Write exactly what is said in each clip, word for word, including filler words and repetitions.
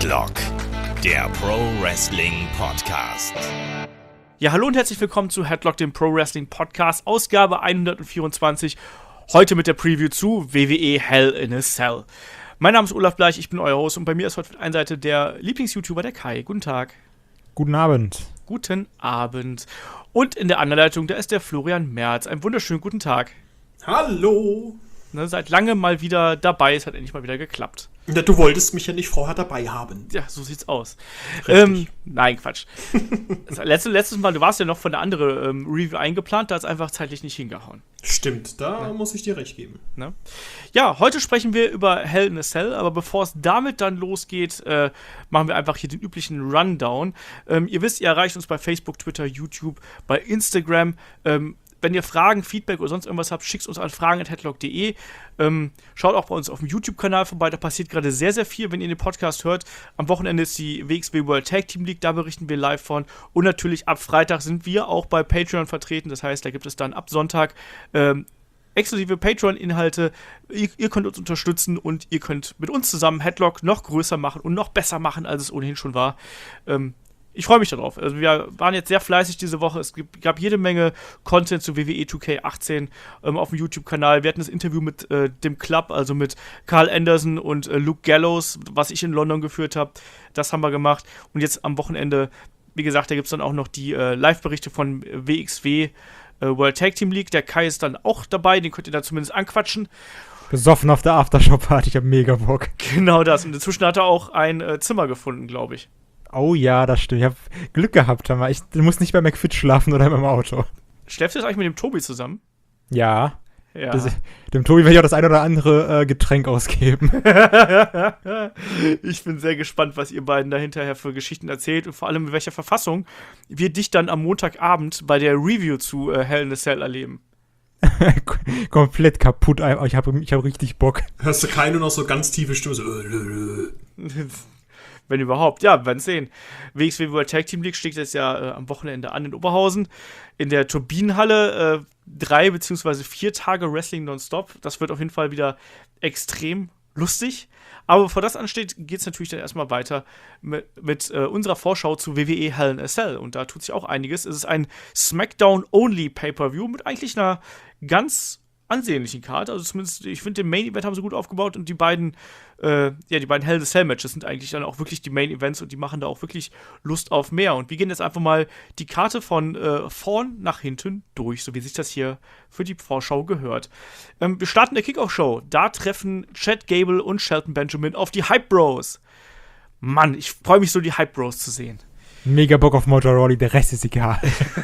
Headlock, der Pro Wrestling Podcast. Ja, hallo und herzlich willkommen zu Headlock, dem Pro Wrestling Podcast, Ausgabe hundertvierundzwanzig. Heute mit der Preview zu W W E Hell in a Cell. Mein Name ist Olaf Bleich, ich bin euer Host und bei mir ist heute auf der einen Seite der Lieblings-YouTuber, der Kai. Guten Tag. Guten Abend. Guten Abend. Und in der anderen Leitung, da ist der Florian Merz. Einen wunderschönen guten Tag. Hallo. Ne, seit langem mal wieder dabei, es hat endlich mal wieder geklappt. Ja, du wolltest mich ja nicht vorher dabei haben. Ja, so sieht's aus. Ähm, nein, Quatsch. Das letzte, letztes Mal, du warst ja noch von der anderen ähm, Review eingeplant, da hat es einfach zeitlich nicht hingehauen. Stimmt, da ja. muss ich dir recht geben. Ne? Ja, heute sprechen wir über Hell in a Cell, aber bevor es damit dann losgeht, äh, machen wir einfach hier den üblichen Rundown. Ähm, ihr wisst, ihr erreicht uns bei Facebook, Twitter, YouTube, bei Instagram. Ähm, Wenn ihr Fragen, Feedback oder sonst irgendwas habt, schickt uns an fragen at headlock punkt de. Ähm, schaut auch bei uns auf dem YouTube-Kanal vorbei, da passiert gerade sehr, sehr viel, wenn ihr den Podcast hört. Am Wochenende ist die W X W World Tag Team League, da berichten wir live von. Und natürlich ab Freitag sind wir auch bei Patreon vertreten, das heißt, da gibt es dann ab Sonntag ähm, exklusive Patreon-Inhalte. Ihr, ihr könnt uns unterstützen und ihr könnt mit uns zusammen Headlock noch größer machen und noch besser machen, als es ohnehin schon war. Ähm, Ich freue mich darauf. Also wir waren jetzt sehr fleißig diese Woche. Es gab jede Menge Content zu W W E zwei K achtzehn ähm, auf dem YouTube-Kanal. Wir hatten das Interview mit äh, dem Club, also mit Carl Anderson und äh, Luke Gallows, was ich in London geführt habe. Das haben wir gemacht. Und jetzt am Wochenende, wie gesagt, da gibt es dann auch noch die äh, Live-Berichte von W X W äh, World Tag Team League. Der Kai ist dann auch dabei, den könnt ihr da zumindest anquatschen. Besoffen auf der Aftershow-Party, ich hab mega Bock. Genau das. Und inzwischen hat er auch ein äh, Zimmer gefunden, glaube ich. Oh ja, das stimmt. Ich habe Glück gehabt. Ich muss nicht bei McFit schlafen oder in meinem Auto. Schläfst du jetzt eigentlich mit dem Tobi zusammen? Ja. Ja. Das, dem Tobi werde ich auch das ein oder andere äh, Getränk ausgeben. Ich bin sehr gespannt, was ihr beiden da hinterher für Geschichten erzählt und vor allem in welcher Verfassung wir dich dann am Montagabend bei der Review zu äh, Hell in a Cell erleben. Komplett kaputt. Ich habe ich hab richtig Bock. Hörst du keine noch so ganz tiefe Stimme? So, äh, äh, äh. Wenn überhaupt. Ja, wir werden sehen. W X W World Tag Team League steht jetzt ja äh, am Wochenende an in Oberhausen. In der Turbinenhalle äh, drei beziehungsweise vier Tage Wrestling nonstop. Das wird auf jeden Fall wieder extrem lustig. Aber bevor das ansteht, geht es natürlich dann erstmal weiter mit, mit äh, unserer Vorschau zu W W E Hell in a Cell. Und da tut sich auch einiges. Es ist ein SmackDown-Only Pay-Per-View mit eigentlich einer ganz ansehnlichen Karte. Also zumindest, ich finde, den Main-Event haben sie gut aufgebaut und die beiden, äh, ja, die beiden Hell in a Cell-Matches sind eigentlich dann auch wirklich die Main-Events und die machen da auch wirklich Lust auf mehr. Und wir gehen jetzt einfach mal die Karte von äh, vorn nach hinten durch, so wie sich das hier für die Vorschau gehört. Ähm, wir starten der Kickoff-Show. Da treffen Chad Gable und Shelton Benjamin auf die Hype Bros. Mann, ich freue mich so, die Hype Bros zu sehen. Mega Bock auf Mojo Rawley, der Rest ist egal.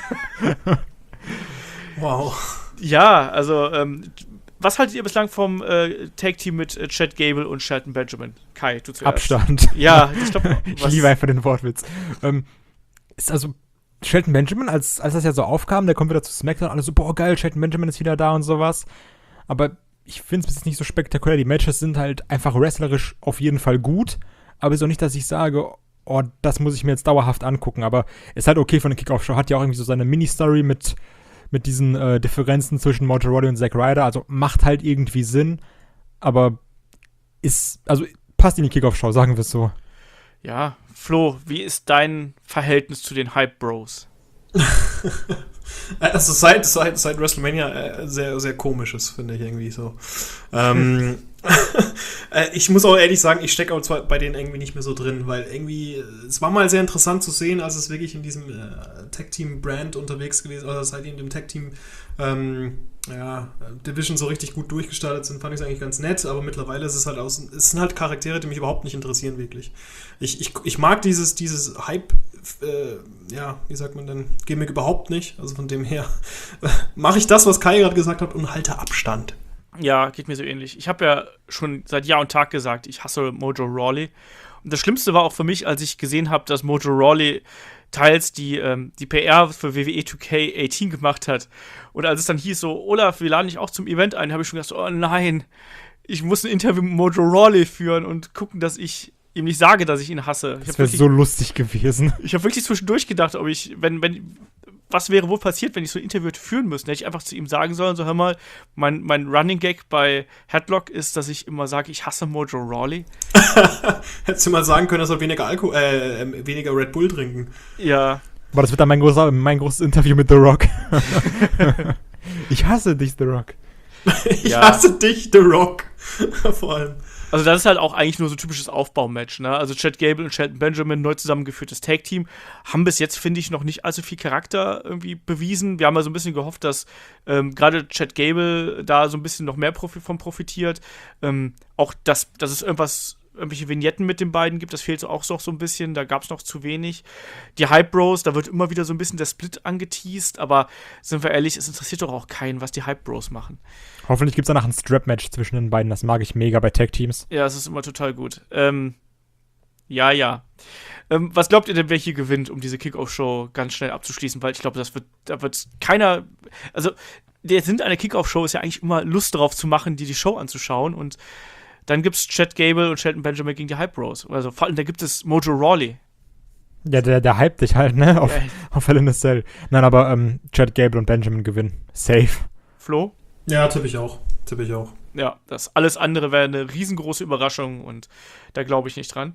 Wow. Ja, also, ähm, was haltet ihr bislang vom äh, Tag-Team mit äh, Chad Gable und Shelton Benjamin? Kai, du zuerst. Abstand. Ja, ich glaube, ich liebe einfach den Wortwitz. Ähm, ist also Shelton Benjamin, als, als das ja so aufkam, der kommt wieder zu SmackDown, alle so, boah, geil, Shelton Benjamin ist wieder da und sowas. Aber ich finde es bis jetzt nicht so spektakulär. Die Matches sind halt einfach wrestlerisch auf jeden Fall gut, aber ist auch nicht, dass ich sage, oh, das muss ich mir jetzt dauerhaft angucken. Aber ist halt okay von der Kickoff-Show. Hat ja auch irgendwie so seine Mini-Story mit mit diesen äh, Differenzen zwischen Mojo Rawley und Zack Ryder, also macht halt irgendwie Sinn, aber ist, also passt in die Kickoff-Show, sagen wir es so. Ja, Flo, wie ist dein Verhältnis zu den Hype Bros? Also seit, seit, seit WrestleMania äh, sehr, sehr komisches, finde ich irgendwie so. Ähm, äh, ich muss auch ehrlich sagen, ich stecke auch zwar bei denen irgendwie nicht mehr so drin, weil irgendwie, es war mal sehr interessant zu sehen, als es wirklich in diesem äh, Tag-Team-Brand unterwegs gewesen, oder seit die in dem Tag-Team ähm, ja, Division so richtig gut durchgestartet sind, fand ich es eigentlich ganz nett, aber mittlerweile ist es halt aus, es sind halt Charaktere, die mich überhaupt nicht interessieren, wirklich. Ich, ich, ich mag dieses, dieses Hype, äh, ja, wie sagt man denn, Gimmick überhaupt nicht, also von dem her mache ich das, was Kai gerade gesagt hat und halte Abstand. Ja, geht mir so ähnlich. Ich habe ja schon seit Jahr und Tag gesagt, ich hasse Mojo Rawley. Und das Schlimmste war auch für mich, als ich gesehen habe, dass Mojo Rawley teils die, ähm, die P R für W W E zwei K achtzehn gemacht hat. Und als es dann hieß so, Olaf, wir laden dich auch zum Event ein, habe ich schon gedacht, oh nein, ich muss ein Interview mit Mojo Rawley führen und gucken, dass ich ihm nicht sage, dass ich ihn hasse. Ich Das wäre so lustig gewesen. Ich habe wirklich zwischendurch gedacht, ob ich, wenn, wenn, was wäre wohl passiert, wenn ich so ein Interview hätte führen müssen? Hätte ich einfach zu ihm sagen sollen, so hör mal, mein, mein Running Gag bei Headlock ist, dass ich immer sage, ich hasse Mojo Rawley. Hättest du mal sagen können, er soll weniger Alkohol, äh, weniger Red Bull trinken. Ja. Aber das wird dann mein, großer, mein großes Interview mit The Rock. Ich hasse dich, The Rock. Ich Ja. hasse dich, The Rock. Vor allem. Also das ist halt auch eigentlich nur so ein typisches Aufbaumatch, ne? Also Chad Gable und Shelton Benjamin, neu zusammengeführtes Tag-Team, haben bis jetzt, finde ich, noch nicht allzu viel Charakter irgendwie bewiesen. Wir haben ja so ein bisschen gehofft, dass ähm, gerade Chad Gable da so ein bisschen noch mehr Profi von profitiert. Ähm, auch, dass, dass es irgendwas, irgendwelche Vignetten mit den beiden gibt, das fehlt so auch so, so ein bisschen, da gab es noch zu wenig. Die Hype Bros, da wird immer wieder so ein bisschen der Split angeteased, aber sind wir ehrlich, es interessiert doch auch keinen, was die Hype Bros machen. Hoffentlich gibt es danach ein Strap-Match zwischen den beiden. Das mag ich mega bei Tag-Teams. Ja, es ist immer total gut. Ähm, ja, ja. Ähm, was glaubt ihr denn, wer hier gewinnt, um diese Kickoff-Show ganz schnell abzuschließen? Weil ich glaube, das wird, da wird keiner, also der Sinn einer Kickoff-Show ist ja eigentlich immer Lust darauf zu machen, dir die Show anzuschauen, und dann gibt's Chad Gable und Shelton Benjamin gegen die Hype Bros. Also vor allem, da gibt es Mojo Rawley. Ja, der, der hypt dich halt, ne? Auf, Ja. auf Hell in a Cell. Nein, aber ähm, Chad Gable und Benjamin gewinnen. Safe. Flo? Ja, tippe ich auch. Tippe ich auch. Ja, das alles andere wäre eine riesengroße Überraschung, und da glaube ich nicht dran.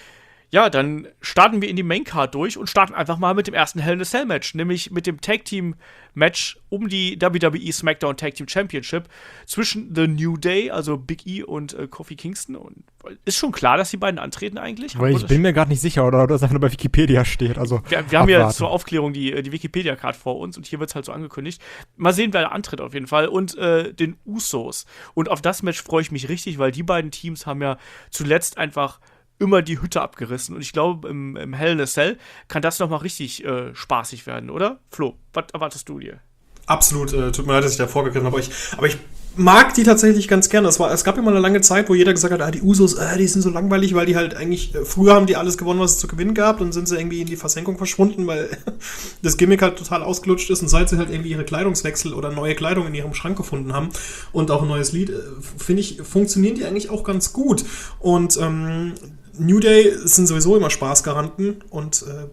Ja, dann starten wir in die Maincard durch und starten einfach mal mit dem ersten Hell in a Cell Match, nämlich mit dem Tag Team Match um die W W E SmackDown Tag Team Championship zwischen The New Day, also Big E und äh, Kofi Kingston. Und ist schon klar, dass die beiden antreten eigentlich? Weil ich bin mir gerade nicht sicher, oder, oder das einfach nur bei Wikipedia steht. Also Wir, wir haben ja abwarten. zur Aufklärung die, die Wikipedia-Card vor uns, und hier wird es halt so angekündigt. Mal sehen, wer da antritt auf jeden Fall. Und äh, den Usos. Und auf das Match freue ich mich richtig, weil die beiden Teams haben ja zuletzt einfach immer die Hütte abgerissen. Und ich glaube, im, im Hell in a Cell kann das nochmal richtig äh, spaßig werden, oder? Flo, was erwartest du dir? Absolut, äh, tut mir leid, dass ich da vorgegriffen habe, aber ich, aber ich mag die tatsächlich ganz gerne. Es, war, es gab immer eine lange Zeit, wo jeder gesagt hat, ah, die Usos, äh, die sind so langweilig, weil die halt eigentlich, äh, früher haben die alles gewonnen, was es zu gewinnen gab, und sind sie irgendwie in die Versenkung verschwunden, weil das Gimmick halt total ausgelutscht ist, und seit sie halt irgendwie ihre Kleidungswechsel oder neue Kleidung in ihrem Schrank gefunden haben und auch ein neues Lied, äh, finde ich, funktionieren die eigentlich auch ganz gut. Und ähm, New Day sind sowieso immer Spaßgaranten, und äh,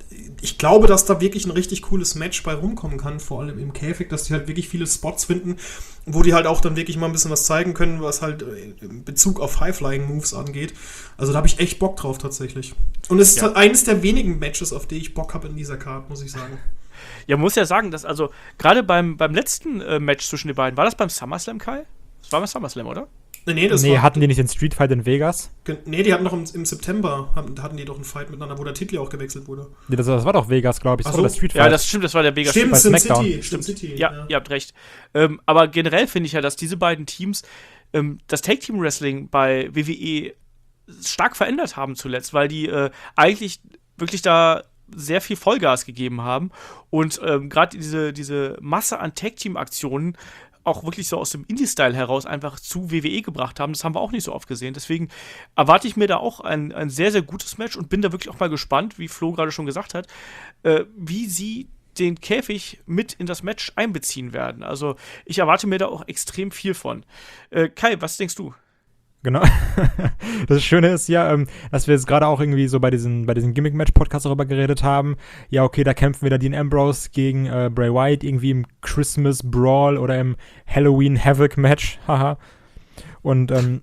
ich glaube, dass da wirklich ein richtig cooles Match bei rumkommen kann, vor allem im Käfig, dass die halt wirklich viele Spots finden, wo die halt auch dann wirklich mal ein bisschen was zeigen können, was halt in Bezug auf High-Flying-Moves angeht. Also da habe ich echt Bock drauf tatsächlich. Und es ist Ja. halt eines der wenigen Matches, auf die ich Bock habe in dieser Card, muss ich sagen. Ja, man muss ja sagen, dass also gerade beim, beim letzten äh, Match zwischen den beiden, war das beim SummerSlam, Kai? Das war beim SummerSlam, oder? Nee, nee, das nee, war, hatten die nicht den Street Fight in Vegas? nee, die hatten doch im, im September, haben, da hatten die doch einen Fight miteinander, wo der Titel ja auch gewechselt wurde. Nee, das, das war doch Vegas, glaube ich. Das Ach war so. der Street Fight. Ja, das stimmt, das war der Vegas Stimmt, bei Sin SmackDown. City, Stimmt, City. Ja, ihr habt recht. Ähm, aber generell finde ich ja, dass diese beiden Teams ähm, das Tag-Team-Wrestling bei W W E stark verändert haben zuletzt, weil die äh, eigentlich wirklich da sehr viel Vollgas gegeben haben, und ähm, gerade diese, diese Masse an Tag-Team-Aktionen auch wirklich so aus dem Indie-Style heraus einfach zu W W E gebracht haben. Das haben wir auch nicht so oft gesehen. Deswegen erwarte ich mir da auch ein, ein sehr, sehr gutes Match und bin da wirklich auch mal gespannt, wie Flo gerade schon gesagt hat, äh, wie sie den Käfig mit in das Match einbeziehen werden. Also ich erwarte mir da auch extrem viel von. Äh, Kai, was denkst du? Genau. Das Schöne ist ja, ähm, dass wir jetzt gerade auch irgendwie so bei diesen, bei diesen Gimmick-Match-Podcasts darüber geredet haben. Ja, okay, da kämpfen wieder Dean Ambrose gegen äh, Bray Wyatt irgendwie im Christmas Brawl oder im Halloween Havoc-Match. Haha. Und ähm,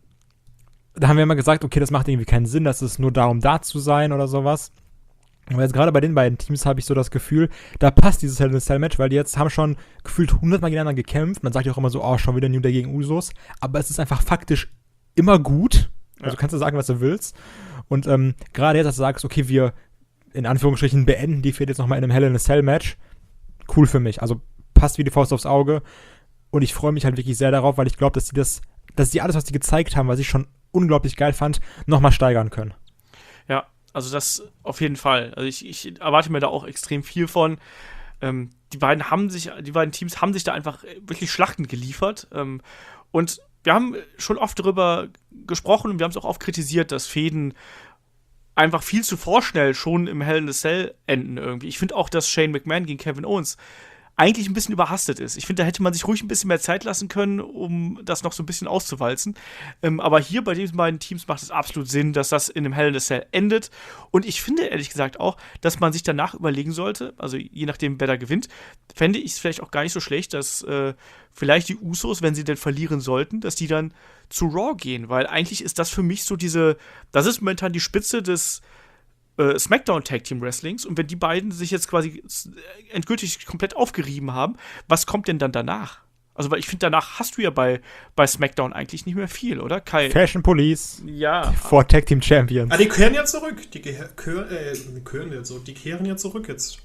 da haben wir immer gesagt, okay, das macht irgendwie keinen Sinn, dass es nur darum, da zu sein oder sowas. Aber jetzt gerade bei den beiden Teams habe ich so das Gefühl, da passt dieses Hell in a Cell Match, weil die jetzt haben schon gefühlt hundertmal gegeneinander gekämpft. Man sagt ja auch immer so, oh, schon wieder New Day gegen Usos. Aber es ist einfach faktisch immer gut. Also Ja. kannst du sagen, was du willst. Und ähm, gerade jetzt, dass du sagst, okay, wir in Anführungsstrichen beenden die Fehde jetzt nochmal in einem Hell in a Cell Match. Cool für mich. Also passt wie die Faust aufs Auge. Und ich freue mich halt wirklich sehr darauf, weil ich glaube, dass die das, dass die alles, was die gezeigt haben, was ich schon unglaublich geil fand, nochmal steigern können. Ja, also das auf jeden Fall. Also ich, ich erwarte mir da auch extrem viel von. Ähm, die beiden haben sich, die beiden Teams haben sich da einfach wirklich Schlachten geliefert. Ähm, und wir haben schon oft darüber gesprochen und wir haben es auch oft kritisiert, dass Fäden einfach viel zu vorschnell schon im Hell in a Cell enden irgendwie. Ich finde auch, dass Shane McMahon gegen Kevin Owens eigentlich ein bisschen überhastet ist. Ich finde, da hätte man sich ruhig ein bisschen mehr Zeit lassen können, um das noch so ein bisschen auszuwalzen. Ähm, aber hier bei diesen beiden Teams macht es absolut Sinn, dass das in einem Hell in a Cell endet. Und ich finde ehrlich gesagt auch, dass man sich danach überlegen sollte, also je nachdem, wer da gewinnt, fände ich es vielleicht auch gar nicht so schlecht, dass äh, vielleicht die Usos, wenn sie denn verlieren sollten, dass die dann zu Raw gehen. Weil eigentlich ist das für mich so diese, das ist momentan die Spitze des Äh, SmackDown Tag Team Wrestlings, und wenn die beiden sich jetzt quasi endgültig komplett aufgerieben haben, was kommt denn dann danach? Also, weil ich finde, danach hast du ja bei, bei SmackDown eigentlich nicht mehr viel, oder? Kai? Fashion Police. Ja. Vor Tag Team Champions. Ah, die kehren ja zurück. Die kehren, äh, kehren jetzt so. Die kehren ja zurück jetzt.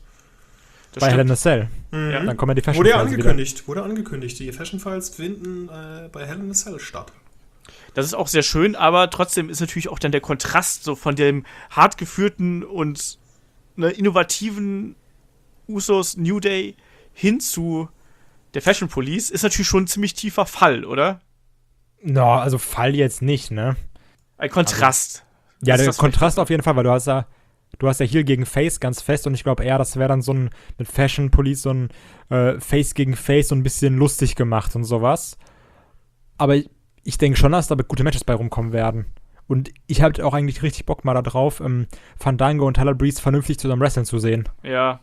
Das bei stimmt. Hell in a Cell. Mhm. Ja, dann kommen ja die Fashion Wurde ja Files angekündigt. Wieder. Wurde angekündigt. Die Fashion Files finden äh, bei Hell in a Cell statt. Das ist auch sehr schön, aber trotzdem ist natürlich auch dann der Kontrast so von dem hart geführten und ne, innovativen Usos New Day hin zu der Fashion Police ist natürlich schon ein ziemlich tiefer Fall, oder? No, also Fall jetzt nicht, ne? Ein Kontrast. Also, ja, ist der Kontrast auf jeden Fall, weil du hast ja du hast ja Heel gegen Face ganz fest, und ich glaube eher, das wäre dann so ein mit Fashion Police so ein äh, Face gegen Face so ein bisschen lustig gemacht und sowas. Aber ich Ich denke schon, dass da gute Matches bei rumkommen werden. Und ich habe auch eigentlich richtig Bock mal da drauf, ähm, Fandango und Tyler Breeze vernünftig zusammen wrestlen zu sehen. Ja,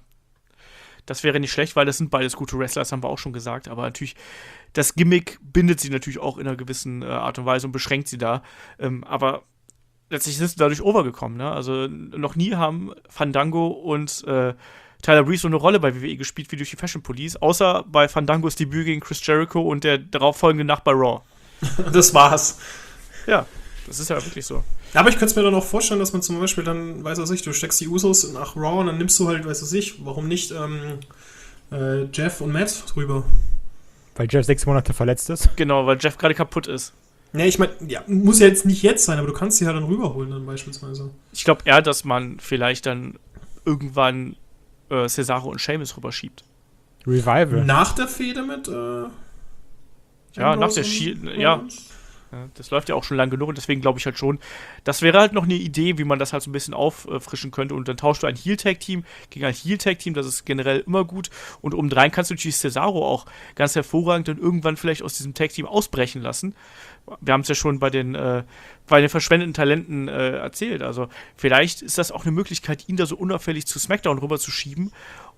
das wäre nicht schlecht, weil das sind beides gute Wrestler, das haben wir auch schon gesagt. Aber natürlich, das Gimmick bindet sie natürlich auch in einer gewissen äh, Art und Weise und beschränkt sie da. Ähm, aber letztlich sind sie dadurch overgekommen. Ne? Also noch nie haben Fandango und äh, Tyler Breeze so eine Rolle bei W W E gespielt wie durch die Fashion Police, außer bei Fandangos Debüt gegen Chris Jericho und der darauffolgende Nacht bei Raw. Das war's. Ja, das ist ja wirklich so. Aber ich könnte es mir dann auch vorstellen, dass man zum Beispiel dann, weiß was ich, du steckst die Usos nach Raw und dann nimmst du halt, weiß was ich, warum nicht ähm, äh, Jeff und Matt drüber. Weil Jeff sechs Monate verletzt ist. Genau, weil Jeff gerade kaputt ist. Ja, ich meine, ja, muss ja jetzt nicht jetzt sein, aber du kannst sie halt dann rüberholen dann beispielsweise. Ich glaube eher, dass man vielleicht dann irgendwann äh, Cesaro und Sheamus rüberschiebt. Revival. Nach der Fehde mit äh, Ja, nach der Shield, ja. Ja, das läuft ja auch schon lang genug, und deswegen glaube ich halt schon, das wäre halt noch eine Idee, wie man das halt so ein bisschen auffrischen könnte, und dann tauschst du ein Heel-Tag-Team gegen ein Heel-Tag-Team, das ist generell immer gut, und obendrein kannst du natürlich Cesaro auch ganz hervorragend dann irgendwann vielleicht aus diesem Tag-Team ausbrechen lassen. Wir haben es ja schon bei den, äh, bei den verschwendeten Talenten äh, erzählt, also vielleicht ist das auch eine Möglichkeit, ihn da so unauffällig zu SmackDown rüber zu schieben,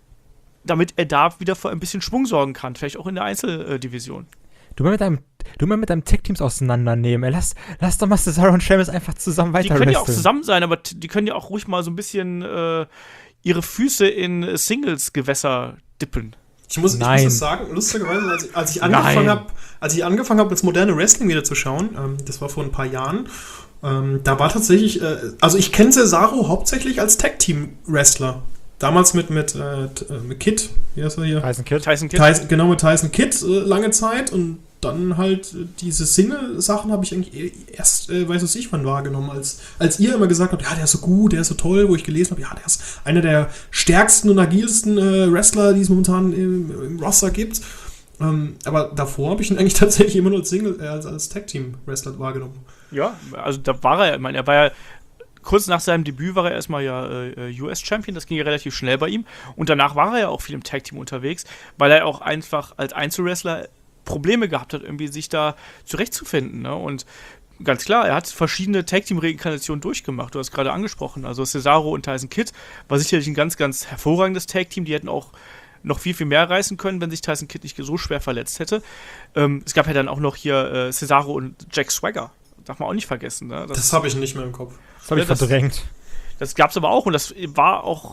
damit er da wieder für ein bisschen Schwung sorgen kann, vielleicht auch in der Einzeldivision. Du mal mit deinem, du mal mit deinem Tech-Teams auseinandernehmen. Ey, lass, lass doch mal Cesaro und Sheamus einfach zusammen weiter Die können ja auch wresteln. zusammen sein, aber t- die können ja auch ruhig mal so ein bisschen äh, ihre Füße in Singles-Gewässer dippen. Ich muss, ich Nein. muss das sagen, lustigerweise, als ich, als ich angefangen habe, als ich angefangen habe, das moderne Wrestling wieder zu schauen, ähm, das war vor ein paar Jahren, ähm, da war tatsächlich, äh, also ich kenne Cesaro hauptsächlich als Tag-Team-Wrestler. Damals mit, mit, äh, mit Kid, wie heißt er hier? Tyson Kidd. Tyson Kidd. Tyson, genau, mit Tyson Kidd äh, lange Zeit, und dann halt äh, diese Single-Sachen habe ich eigentlich erst, äh, weiß was ich, wann wahrgenommen, als, als ihr immer gesagt habt, ja, der ist so gut, der ist so toll, wo ich gelesen habe, ja, der ist einer der stärksten und agilsten äh, Wrestler, die es momentan im, im Roster gibt. Ähm, aber davor habe ich ihn eigentlich tatsächlich immer nur als Single, äh, als, als Tag-Team-Wrestler wahrgenommen. Ja, also da war er, ich meine, er war ja kurz nach seinem Debüt war er erstmal ja äh, U S-Champion, das ging ja relativ schnell bei ihm. Und danach war er ja auch viel im Tag-Team unterwegs, weil er auch einfach als Einzelwrestler Probleme gehabt hat, irgendwie sich da zurechtzufinden. Ne? Und ganz klar, er hat verschiedene Tag-Team-Reinkarnationen durchgemacht. Du hast gerade angesprochen, also Cesaro und Tyson Kidd war sicherlich ein ganz, ganz hervorragendes Tag-Team. Die hätten auch noch viel, viel mehr reißen können, wenn sich Tyson Kidd nicht so schwer verletzt hätte. Ähm, es gab ja dann auch noch hier äh, Cesaro und Jack Swagger. Darf man auch nicht vergessen. Ne? Das, das habe ich nicht mehr im Kopf. Das habe ich Ja, das- verdrängt. Das gab's aber auch, und das war auch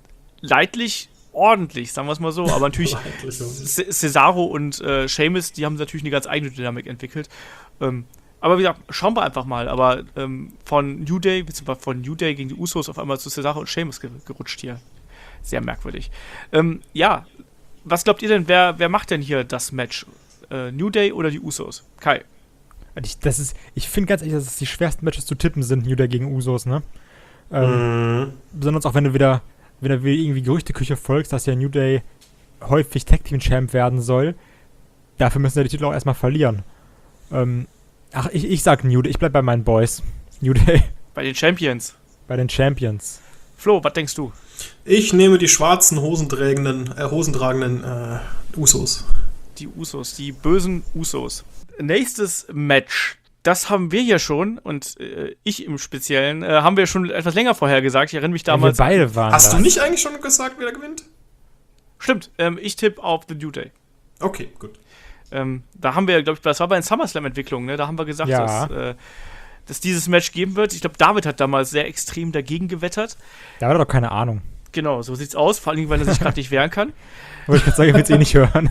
leidlich ordentlich, sagen wir es mal so. Aber natürlich Leidlich, ja. C- Cesaro und äh, Sheamus, die haben natürlich eine ganz eigene Dynamik entwickelt. Ähm, aber wie gesagt, schauen wir einfach mal. Aber ähm, von New Day, beziehungsweise von New Day gegen die Usos auf einmal zu Cesaro und Sheamus ger- gerutscht hier. Sehr merkwürdig. Ähm, ja, was glaubt ihr denn, wer, wer macht denn hier das Match? Äh, New Day oder die Usos? Kai. Ich, das ist, ich finde ganz ehrlich, dass es die schwersten Matches zu tippen sind, New Day gegen Usos, ne? Ähm, Mhm. Besonders auch, wenn du wieder, wenn du wieder irgendwie Gerüchteküche folgst, dass ja New Day häufig Tag-Team-Champ werden soll. Dafür müssen sie die Titel auch erstmal verlieren. Ähm, ach, ich, ich sag New Day, ich bleib bei meinen Boys. New Day Bei den Champions. bei den Champions. Flo, was denkst du? Ich nehme die schwarzen hosenträgenden, äh, hosentragenden äh, Usos. Die Usos, die bösen Usos. Nächstes Match. Das haben wir ja schon, und äh, ich im Speziellen, äh, haben wir schon etwas länger vorher gesagt. Ich erinnere mich damals. Ja, wir beide waren Hast das. du nicht eigentlich schon gesagt, wer da gewinnt? Stimmt, ähm, ich tippe auf The New Day. Okay, gut. Ähm, da haben wir, glaube ich, das war bei den SummerSlam-Entwicklungen, ne? Da haben wir gesagt, Ja. dass, äh, dass dieses Match geben wird. Ich glaube, David hat damals sehr extrem dagegen gewettert. Da hat er doch keine Ahnung. Genau, so sieht's aus, vor allem, weil er sich gerade nicht wehren kann. Aber ich kann sagen, ich will es eh nicht hören.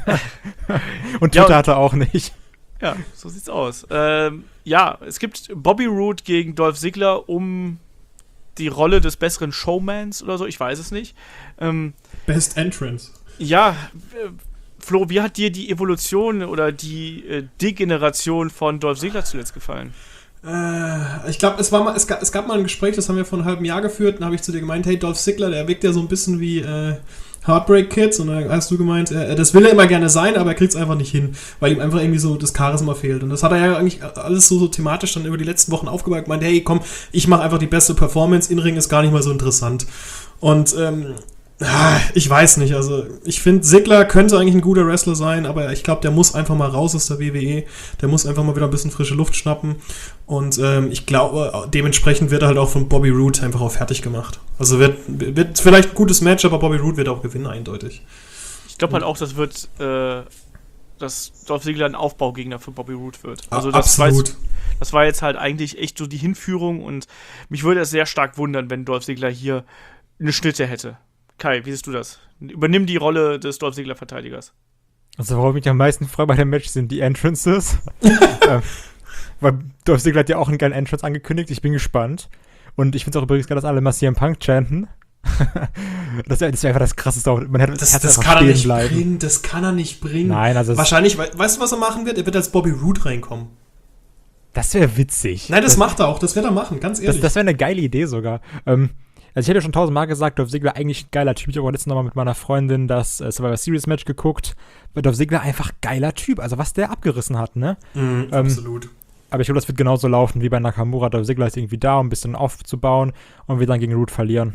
Und Ja, Twitter und- hat er auch nicht. Ja, so sieht's aus. Ähm, ja, es gibt Bobby Roode gegen Dolph Ziggler um die Rolle des besseren Showmans oder so, ich weiß es nicht. Ähm, Best Entrance. ja, äh, Flo, wie hat dir die Evolution oder die äh, Degeneration von Dolph Ziggler zuletzt gefallen? Äh, ich glaube, es war mal, es gab, es gab mal ein Gespräch, das haben wir vor einem halben Jahr geführt, da habe ich zu dir gemeint, hey, Dolph Ziggler, der wirkt ja so ein bisschen wie äh, Heartbreak Kids, und dann hast du gemeint, äh, das will er immer gerne sein, aber er kriegt es einfach nicht hin, weil ihm einfach irgendwie so das Charisma fehlt. Und das hat er ja eigentlich alles so, so thematisch dann über die letzten Wochen aufgebaut, gemeint, hey, komm, ich mache einfach die beste Performance, In-Ring ist gar nicht mal so interessant. Und ähm, ah, ich weiß nicht, also ich finde, Ziggler könnte eigentlich ein guter Wrestler sein, aber ich glaube, der muss einfach mal raus aus der W W E, der muss einfach mal wieder ein bisschen frische Luft schnappen, und ähm, ich glaube, dementsprechend wird er halt auch von Bobby Roode einfach auch fertig gemacht. Also wird, wird vielleicht ein gutes Match, aber Bobby Roode wird auch gewinnen, eindeutig. Ich glaube halt auch, das wird, äh, dass Dolph Ziggler ein Aufbaugegner für Bobby Roode wird. Also Ah, das absolut. Weiß, das war jetzt halt eigentlich echt so die Hinführung, und mich würde es sehr stark wundern, wenn Dolph Ziggler hier eine Schnitte hätte. Kai, wie siehst du das? Übernimm die Rolle des Dolph Ziggler-Verteidigers. Also, worauf ich mich am meisten freue bei dem Match, sind die Entrances. ähm, weil Dolph Ziggler hat ja auch einen geilen Entrance angekündigt. Ich bin gespannt. Und ich finde es auch übrigens geil, dass alle mal C M Punk chanten. das wäre wär einfach das Krasseste. Man hätte Das, Herz das einfach kann er stehen nicht bleiben. bringen, das kann er nicht bringen. Nein, also es- Wahrscheinlich, we- weißt du, was er machen wird? Er wird als Bobby Roode reinkommen. Das wäre witzig. Nein, das, macht er auch, das wird er machen, ganz Das, ehrlich. das wäre eine geile Idee sogar. Ähm, also ich habe ja schon tausendmal gesagt, Dolph Ziggler eigentlich ein geiler Typ. Ich habe auch letztens nochmal mit meiner Freundin das äh, Survivor Series Match geguckt. Bei Dolph Ziggler einfach geiler Typ. Also was der abgerissen hat, ne? Mhm, ähm, absolut. Aber ich glaube, das wird genauso laufen wie bei Nakamura. Dolph Ziggler ist irgendwie da, um ein bisschen aufzubauen, und wir dann gegen Roode verlieren.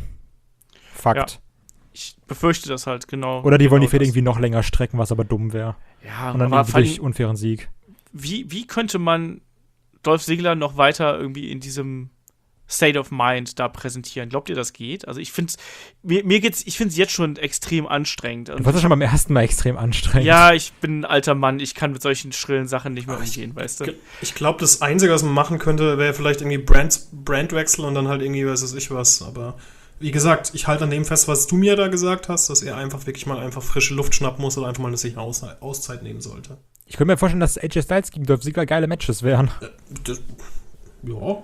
Fakt. Ich befürchte das halt, genau. Oder die wollen die genau Fehde das. irgendwie noch länger strecken, was aber dumm wäre. Ja, Und dann aber irgendwie vor durch allem, unfairen Sieg. wie, wie könnte man Dolph Ziggler noch weiter irgendwie in diesem State of Mind da präsentieren? Glaubt ihr, das geht? Also ich finde mir, mir geht's, ich finde es jetzt schon extrem anstrengend. Du warst ja schon beim ersten Mal extrem anstrengend. Ja, ich bin ein alter Mann, ich kann mit solchen schrillen Sachen nicht mehr umgehen, weißt du? Ich glaube, das Einzige, was man machen könnte, wäre vielleicht irgendwie Brand, Brandwechsel und dann halt irgendwie, weiß ich was, aber wie gesagt, ich halte an dem fest, was du mir da gesagt hast, dass er einfach wirklich mal einfach frische Luft schnappen muss oder einfach mal sich eine Aus Auszeit nehmen sollte. Ich könnte mir vorstellen, dass A J Styles gegen Dolph Ziggler geile Matches wären. Äh, das, ja.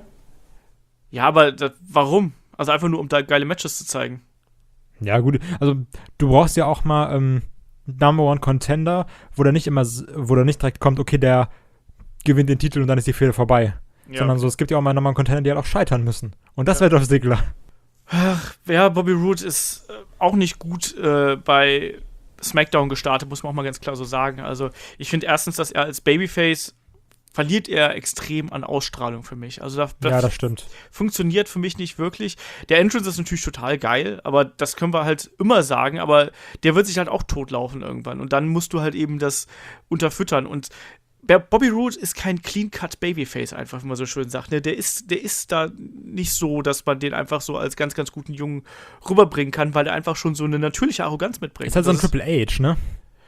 Ja, aber das, warum? Also einfach nur, um da geile Matches zu zeigen. Ja, gut. Also, du brauchst ja auch mal ähm, Number One Contender, wo der nicht immer, s- wo der nicht direkt kommt, okay, der gewinnt den Titel und dann ist die Fehde vorbei. Ja. Sondern so, es gibt ja auch mal Number One Contender, die halt auch scheitern müssen. Und das wäre Dolph Ziggler. Ja, Bobby Roode ist äh, auch nicht gut äh, bei SmackDown gestartet, muss man auch mal ganz klar so sagen. Also ich finde erstens, dass er als Babyface verliert er extrem an Ausstrahlung für mich. Also das, das Ja, das stimmt. funktioniert für mich nicht wirklich. Der Entrance ist natürlich total geil, aber das können wir halt immer sagen, aber der wird sich halt auch totlaufen irgendwann. Und dann musst du halt eben das unterfüttern. Und Bobby Roode ist kein Clean-Cut-Babyface einfach, wie man so schön sagt. Ne? Der ist, der ist da nicht so, dass man den einfach so als ganz, ganz guten Jungen rüberbringen kann, weil er einfach schon so eine natürliche Arroganz mitbringt. Ist halt so ein Das Triple H, ne?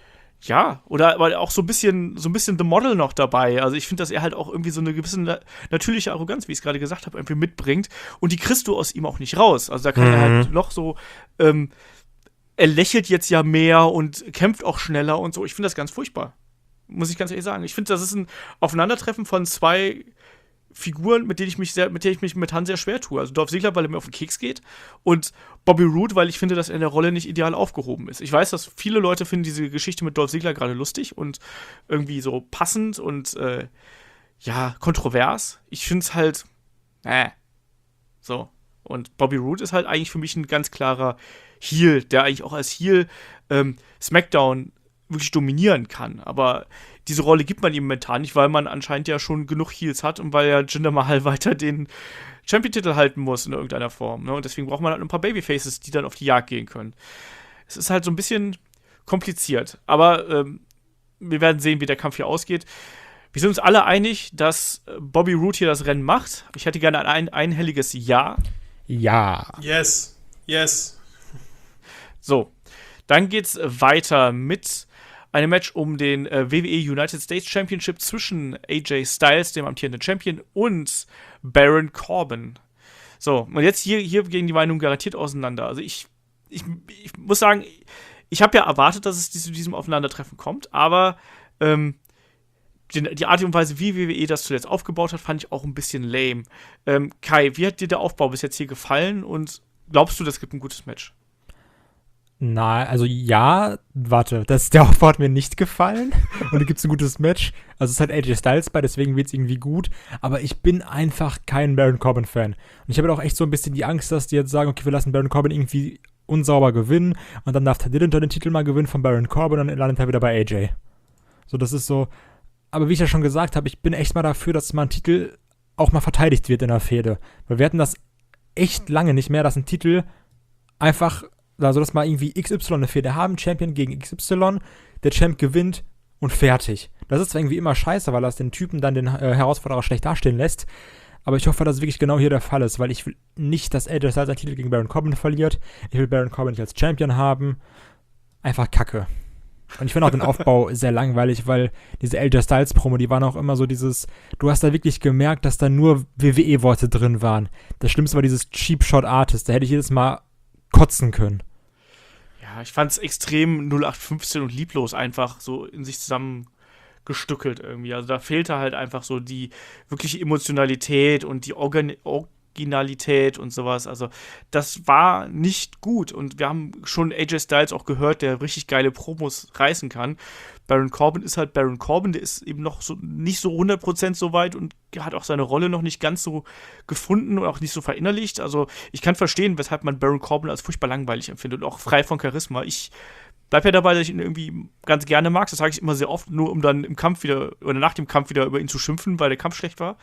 Ja, oder aber auch so ein bisschen, so ein bisschen The Model noch dabei. Also ich finde, dass er halt auch irgendwie so eine gewisse na- natürliche Arroganz, wie ich es gerade gesagt habe, irgendwie mitbringt. Und die kriegst du aus ihm auch nicht raus. Also da kann Mhm. er halt noch so, ähm, er lächelt jetzt ja mehr und kämpft auch schneller und so. Ich finde das ganz furchtbar. Muss ich ganz ehrlich sagen. Ich finde, das ist ein Aufeinandertreffen von zwei Figuren, mit denen ich mich sehr, mit denen ich mich momentan sehr schwer tue. Also Dolph Ziggler, weil er mir auf den Keks geht, und Bobby Roode, weil ich finde, dass er in der Rolle nicht ideal aufgehoben ist. Ich weiß, dass viele Leute finden diese Geschichte mit Dolph Ziggler gerade lustig und irgendwie so passend und äh, ja, kontrovers. Ich finde es halt, äh, so. Und Bobby Roode ist halt eigentlich für mich ein ganz klarer Heel, der eigentlich auch als Heel ähm, SmackDown wirklich dominieren kann. Aber diese Rolle gibt man ihm momentan nicht, weil man anscheinend ja schon genug Heels hat und weil ja Jinder Mahal weiter den Champion-Titel halten muss in irgendeiner Form. Ne? Und deswegen braucht man halt ein paar Babyfaces, die dann auf die Jagd gehen können. Es ist halt so ein bisschen kompliziert. Aber ähm, wir werden sehen, wie der Kampf hier ausgeht. Wir sind uns alle einig, dass Bobby Roode hier das Rennen macht. Ich hätte gerne ein einhelliges Ja. Ja. Yes. Yes. So, dann geht's weiter mit einem Match um den äh, W W E United States Championship zwischen A J Styles, dem amtierenden Champion, und Baron Corbin. So, und jetzt hier, hier gehen die Meinungen garantiert auseinander. Also ich, ich, ich muss sagen, ich habe ja erwartet, dass es zu diesem Aufeinandertreffen kommt, aber ähm, die, die Art und Weise, wie W W E das zuletzt aufgebaut hat, fand ich auch ein bisschen lame. Ähm, Kai, wie hat dir der Aufbau bis jetzt hier gefallen und glaubst du, das gibt ein gutes Match? Na, also ja, warte, das, der Aufbau hat mir nicht gefallen und da gibt es ein gutes Match. Also es ist halt A J Styles bei, deswegen wird es irgendwie gut, aber ich bin einfach kein Baron Corbin-Fan. Und ich habe halt auch echt so ein bisschen die Angst, dass die jetzt sagen, okay, wir lassen Baron Corbin irgendwie unsauber gewinnen und dann darf Ty Dillinger den Titel mal gewinnen von Baron Corbin und dann landet er wieder bei A J. So, das ist so, aber wie ich ja schon gesagt habe, ich bin echt mal dafür, dass mal ein Titel auch mal verteidigt wird in der Fehde. Weil wir hatten das echt lange nicht mehr, dass ein Titel einfach, also dass mal irgendwie X Y eine Fehde haben, Champion gegen X Y, der Champ gewinnt und fertig. Das ist zwar irgendwie immer scheiße, weil das den Typen dann den äh, Herausforderer schlecht dastehen lässt, aber ich hoffe, dass es wirklich genau hier der Fall ist, weil ich will nicht, dass A J Styles seinen Titel gegen Baron Corbin verliert. Ich will Baron Corbin nicht als Champion haben. Einfach Kacke. Und ich finde auch den Aufbau sehr langweilig, weil diese A J Styles Promo, die waren auch immer so dieses, du hast da wirklich gemerkt, dass da nur W W E-Worte drin waren. Das Schlimmste war dieses Cheap Shot Artist, da hätte ich jedes Mal kotzen können. Ja, ich fand es extrem null acht fünfzehn und lieblos einfach so in sich zusammengestückelt irgendwie. Also da fehlte halt einfach so die wirkliche Emotionalität und die Organ- Originalität und sowas. Also das war nicht gut und wir haben schon A J Styles auch gehört, der richtig geile Promos reißen kann. Baron Corbin ist halt Baron Corbin, der ist eben noch so nicht so hundert Prozent so weit und hat auch seine Rolle noch nicht ganz so gefunden und auch nicht so verinnerlicht. Also ich kann verstehen, weshalb man Baron Corbin als furchtbar langweilig empfindet und auch frei von Charisma. Ich bleib ja dabei, dass ich ihn irgendwie ganz gerne mag. Das sage ich immer sehr oft, nur um dann im Kampf wieder oder nach dem Kampf wieder über ihn zu schimpfen, weil der Kampf schlecht war.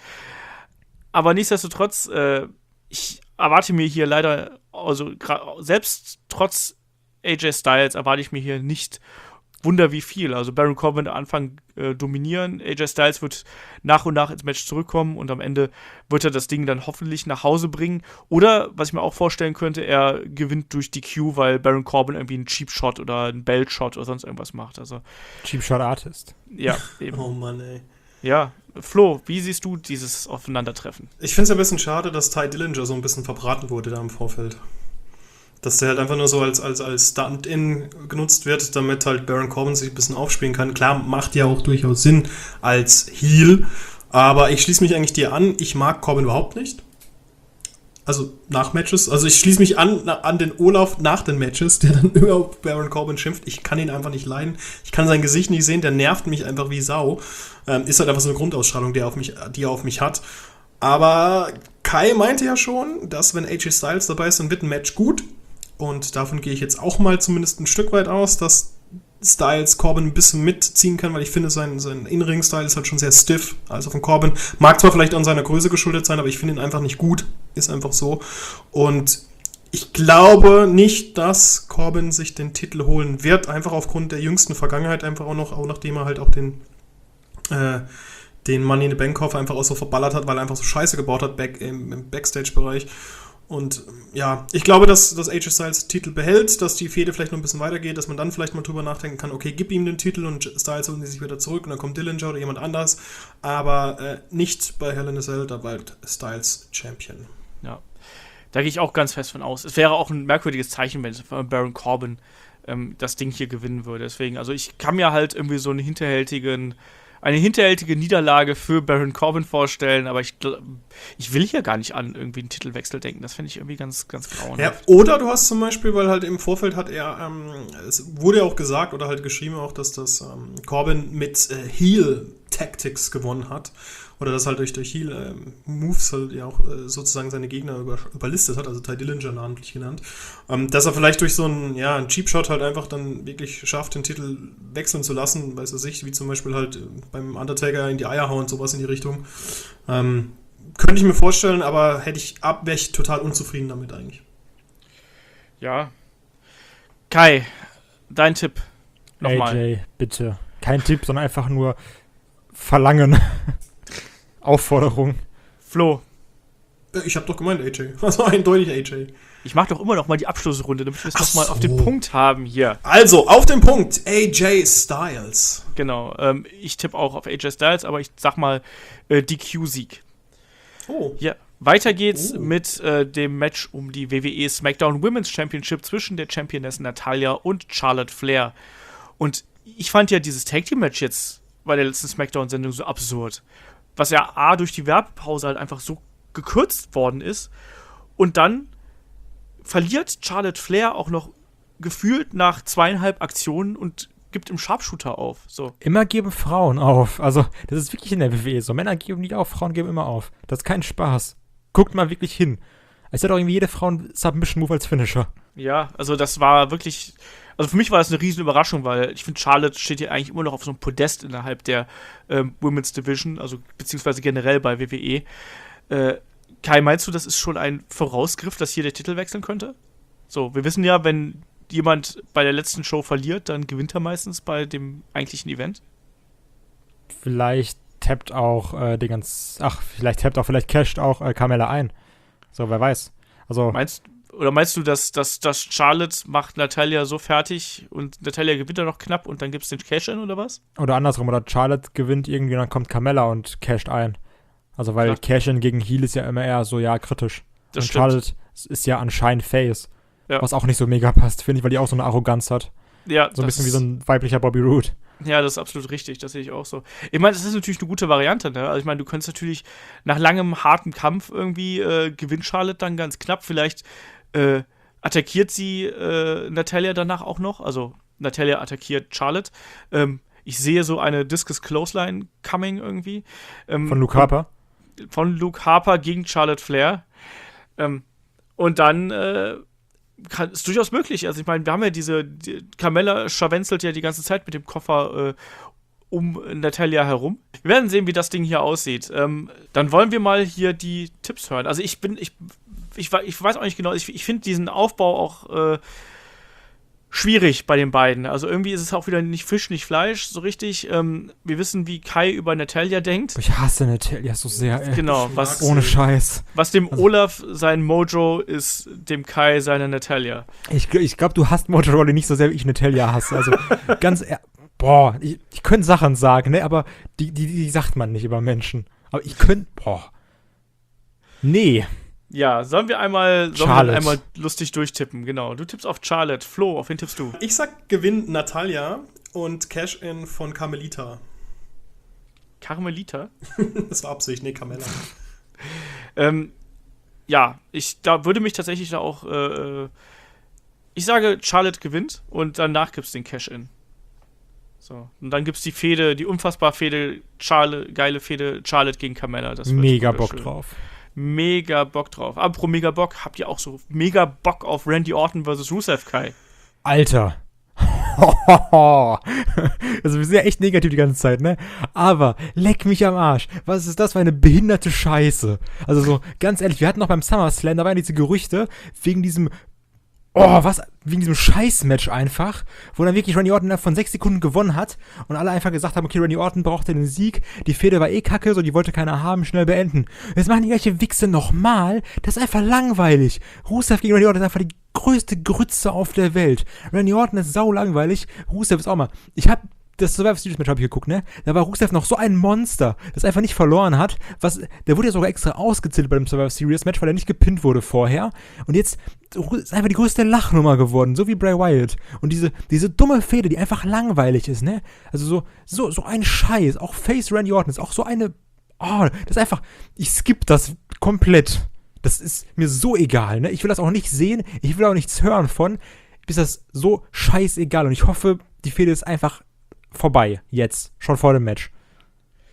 Aber nichtsdestotrotz, äh, ich erwarte mir hier leider, also selbst trotz A J Styles erwarte ich mir hier nicht Wunder wie viel. Also Baron Corbin am Anfang äh, dominieren, A J Styles wird nach und nach ins Match zurückkommen und am Ende wird er das Ding dann hoffentlich nach Hause bringen. Oder, was ich mir auch vorstellen könnte, er gewinnt durch D Q, weil Baron Corbin irgendwie einen Cheap Shot oder einen Belt Shot oder sonst irgendwas macht. Also Cheap Shot Artist. Ja, eben. Oh Mann, ey. Ja, Flo, wie siehst du dieses Aufeinandertreffen? Ich finde es ein bisschen schade, dass Ty Dillinger so ein bisschen verbraten wurde da im Vorfeld. Dass der halt einfach nur so als, als, als Stand-in genutzt wird, damit halt Baron Corbin sich ein bisschen aufspielen kann. Klar, macht ja auch durchaus Sinn als Heel, aber ich schließe mich eigentlich dir an, ich mag Corbin überhaupt nicht. Also nach Matches, also ich schließe mich an an den Olaf nach den Matches, der dann über Baron Corbin schimpft. Ich kann ihn einfach nicht leiden. Ich kann sein Gesicht nicht sehen, der nervt mich einfach wie Sau. Ähm, ist halt einfach so eine Grundausstrahlung, die er auf mich, die er auf mich hat. Aber Kai meinte ja schon, dass wenn A J Styles dabei ist, dann wird ein Match gut. Und davon gehe ich jetzt auch mal zumindest ein Stück weit aus, dass Styles Corbin ein bisschen mitziehen kann, weil ich finde, sein, sein In-Ring-Style ist halt schon sehr stiff. Also von Corbin mag zwar vielleicht an seiner Größe geschuldet sein, aber ich finde ihn einfach nicht gut. Ist einfach so. Und ich glaube nicht, dass Corbin sich den Titel holen wird, einfach aufgrund der jüngsten Vergangenheit, einfach auch noch, auch nachdem er halt auch den äh, den Money in the Bank Koffer einfach auch so verballert hat, weil er einfach so Scheiße gebaut hat back im, im Backstage-Bereich. Und ja, ich glaube, dass, dass A J Styles Titel behält, dass die Fehde vielleicht noch ein bisschen weitergeht, dass man dann vielleicht mal drüber nachdenken kann, okay, gib ihm den Titel und Styles holen sich wieder zurück und dann kommt Dillinger oder jemand anders, aber äh, nicht bei Hell in a Cell, da bald Styles Champion. Ja, da gehe ich auch ganz fest von aus. Es wäre auch ein merkwürdiges Zeichen, wenn Baron Corbin ähm, das Ding hier gewinnen würde. Deswegen, also ich kann mir halt irgendwie so einen hinterhältigen eine hinterhältige Niederlage für Baron Corbin vorstellen, aber ich, ich will hier gar nicht an irgendwie einen Titelwechsel denken. Das finde ich irgendwie ganz, ganz grauenhaft. Ja, oder du hast zum Beispiel, weil halt im Vorfeld hat er, ähm, es wurde ja auch gesagt oder halt geschrieben auch, dass das ähm, Corbin mit äh, Heel Tactics gewonnen hat. Oder das halt durch, durch Heel-Moves halt ja auch äh, sozusagen seine Gegner über, überlistet hat, also Ty Dillinger namentlich genannt. Ähm, dass er vielleicht durch so einen, ja, einen Cheap-Shot halt einfach dann wirklich schafft, den Titel wechseln zu lassen, weiß er sich, wie zum Beispiel halt beim Undertaker in die Eier hauen, sowas in die Richtung. Ähm, könnte ich mir vorstellen, aber hätte ich ab, wäre ich total unzufrieden damit eigentlich. Ja. Kai, dein Tipp. Nochmal. A J, bitte. Kein Tipp, sondern einfach nur Verlangen. Aufforderung. Flo. Ich habe doch gemeint A J. Also eindeutig A J. Ich mach doch immer noch mal die Abschlussrunde, damit wir es noch mal so. auf den Punkt haben hier. Also, auf den Punkt. A J Styles. Genau. Ähm, ich tippe auch auf A J Styles, aber ich sag mal äh, D Q-Sieg. Oh. Ja. Weiter geht's Oh. mit äh, dem Match um die W W E SmackDown Women's Championship zwischen der Championess Natalya und Charlotte Flair. Und ich fand ja dieses Tag-Team-Match jetzt bei der letzten SmackDown-Sendung so absurd. Was ja A, durch die Werbepause halt einfach so gekürzt worden ist. Und dann verliert Charlotte Flair auch noch gefühlt nach zweieinhalb Aktionen und gibt im Sharpshooter auf. So. Immer geben Frauen auf. Also, das ist wirklich in der W W E so. Männer geben nie auf, Frauen geben immer auf. Das ist kein Spaß. Guckt mal wirklich hin. Es hat auch irgendwie jede Frau einen Submission-Move als Finisher. Ja, also das war wirklich, also für mich war das eine riesen Überraschung, weil ich finde, Charlotte steht hier eigentlich immer noch auf so einem Podest innerhalb der ähm, Women's Division, also beziehungsweise generell bei W W E. Äh, Kai, meinst du, das ist schon ein Vorausgriff, dass hier der Titel wechseln könnte? So, wir wissen ja, wenn jemand bei der letzten Show verliert, dann gewinnt er meistens bei dem eigentlichen Event. Vielleicht tappt auch äh, den ganz, ach, vielleicht tappt auch, vielleicht casht auch äh, Carmella ein. So, wer weiß. Also, Meinst Oder meinst du, dass, dass, dass Charlotte macht Natalya so fertig und Natalya gewinnt dann noch knapp und dann gibt es den Cash-In oder was? oder andersrum, oder Charlotte gewinnt irgendwie, dann kommt Carmella und casht ein. Also, weil Ja. Cash-In gegen Heel ist ja immer eher so, ja, kritisch. Das und stimmt. Charlotte ist ja anscheinend Face. Ja. Was auch nicht so mega passt, finde ich, weil die auch so eine Arroganz hat. Ja, So ein das bisschen wie ist- so ein weiblicher Bobby Roode. Ja, das ist absolut richtig, das sehe ich auch so. Ich meine, das ist natürlich eine gute Variante, ne? Also ich meine, du könntest natürlich nach langem, hartem Kampf irgendwie äh, gewinnt Charlotte dann ganz knapp. Vielleicht äh, attackiert sie äh, Natalya danach auch noch. Also Natalya attackiert Charlotte. Ähm, ich sehe so eine Discus Clothesline coming irgendwie. Ähm, Von Luke Harper. Von Luke Harper gegen Charlotte Flair. Ähm, und dann äh, kann, ist durchaus möglich. Also ich meine, wir haben ja diese, die, Carmella scharwenzelt ja die ganze Zeit mit dem Koffer äh, um Natalya herum. Wir werden sehen, wie das Ding hier aussieht. Ähm, dann wollen wir mal hier die Tipps hören. Also ich bin, ich, ich, ich weiß auch nicht genau, ich, ich finde diesen Aufbau auch äh, schwierig bei den beiden. Also irgendwie ist es auch wieder nicht Fisch, nicht Fleisch, so richtig. Ähm, wir wissen, wie Kai über Natalya denkt. Ich hasse Natalia so sehr, ey. Genau, Ich was, mag's. Ohne Scheiß. was dem Also- Olaf sein Mojo ist, dem Kai seine Natalya. Ich, gl- ich glaube, du hasst Motorola nicht so sehr, wie ich Natalia hasse. Also, ganz ehr- boah, ich, ich könnte Sachen sagen, ne, aber die, die, die sagt man nicht über Menschen. Aber ich könnte, boah. Nee. Ja, sollen wir einmal, sollen wir Charlotte. einmal lustig durchtippen? Genau. Du tippst auf Charlotte. Flo, auf wen tippst du? Ich sag Gewinn Natalya und Cash-In von Carmelita. Carmelita? Das war Absicht, nee, Carmella. Ähm, ja, ich da würde mich tatsächlich da auch, äh, äh, ich sage, Charlotte gewinnt und danach gibt's den Cash-In. So. Und dann gibt's die Fehde, die unfassbar Fehde, Charlotte, geile Fehde, Charlotte gegen Carmella. Das wird Mega Bock wunderschön. drauf. Mega Bock drauf. Apropos mega Bock, habt ihr auch so mega Bock auf Randy Orton versus Rusev, Kai? Alter. Also wir sind ja echt negativ die ganze Zeit, ne? Aber leck mich am Arsch. Was ist das für eine behinderte Scheiße? Also so, ganz ehrlich, wir hatten noch beim SummerSlam, da waren diese Gerüchte wegen diesem, oh, was, wegen diesem Scheiß-Match einfach, wo dann wirklich Randy Orton innerhalb von sechs Sekunden gewonnen hat und alle einfach gesagt haben, okay, Randy Orton brauchte den Sieg, die Fehde war eh kacke, so, die wollte keiner haben, schnell beenden. Jetzt machen die gleiche Wichse nochmal, das ist einfach langweilig. Rusev gegen Randy Orton ist einfach die größte Grütze auf der Welt. Randy Orton ist sau langweilig, Rusev ist auch mal, ich hab das Survivor Series Match habe ich geguckt, ne? Da war Rusev noch so ein Monster, das einfach nicht verloren hat. Was, der wurde ja sogar extra ausgezählt bei dem Survivor Series Match, weil er nicht gepinnt wurde vorher. Und jetzt ist einfach die größte Lachnummer geworden, so wie Bray Wyatt. Und diese, diese dumme Fehde, die einfach langweilig ist, ne? Also so, so, so ein Scheiß. Auch Face Randy Orton ist auch so eine, oh, das ist einfach, ich skipp das komplett. Das ist mir so egal, ne? Ich will das auch nicht sehen, ich will auch nichts hören von. Ist das so scheißegal. Und ich hoffe, die Fehde ist einfach vorbei, jetzt, schon vor dem Match.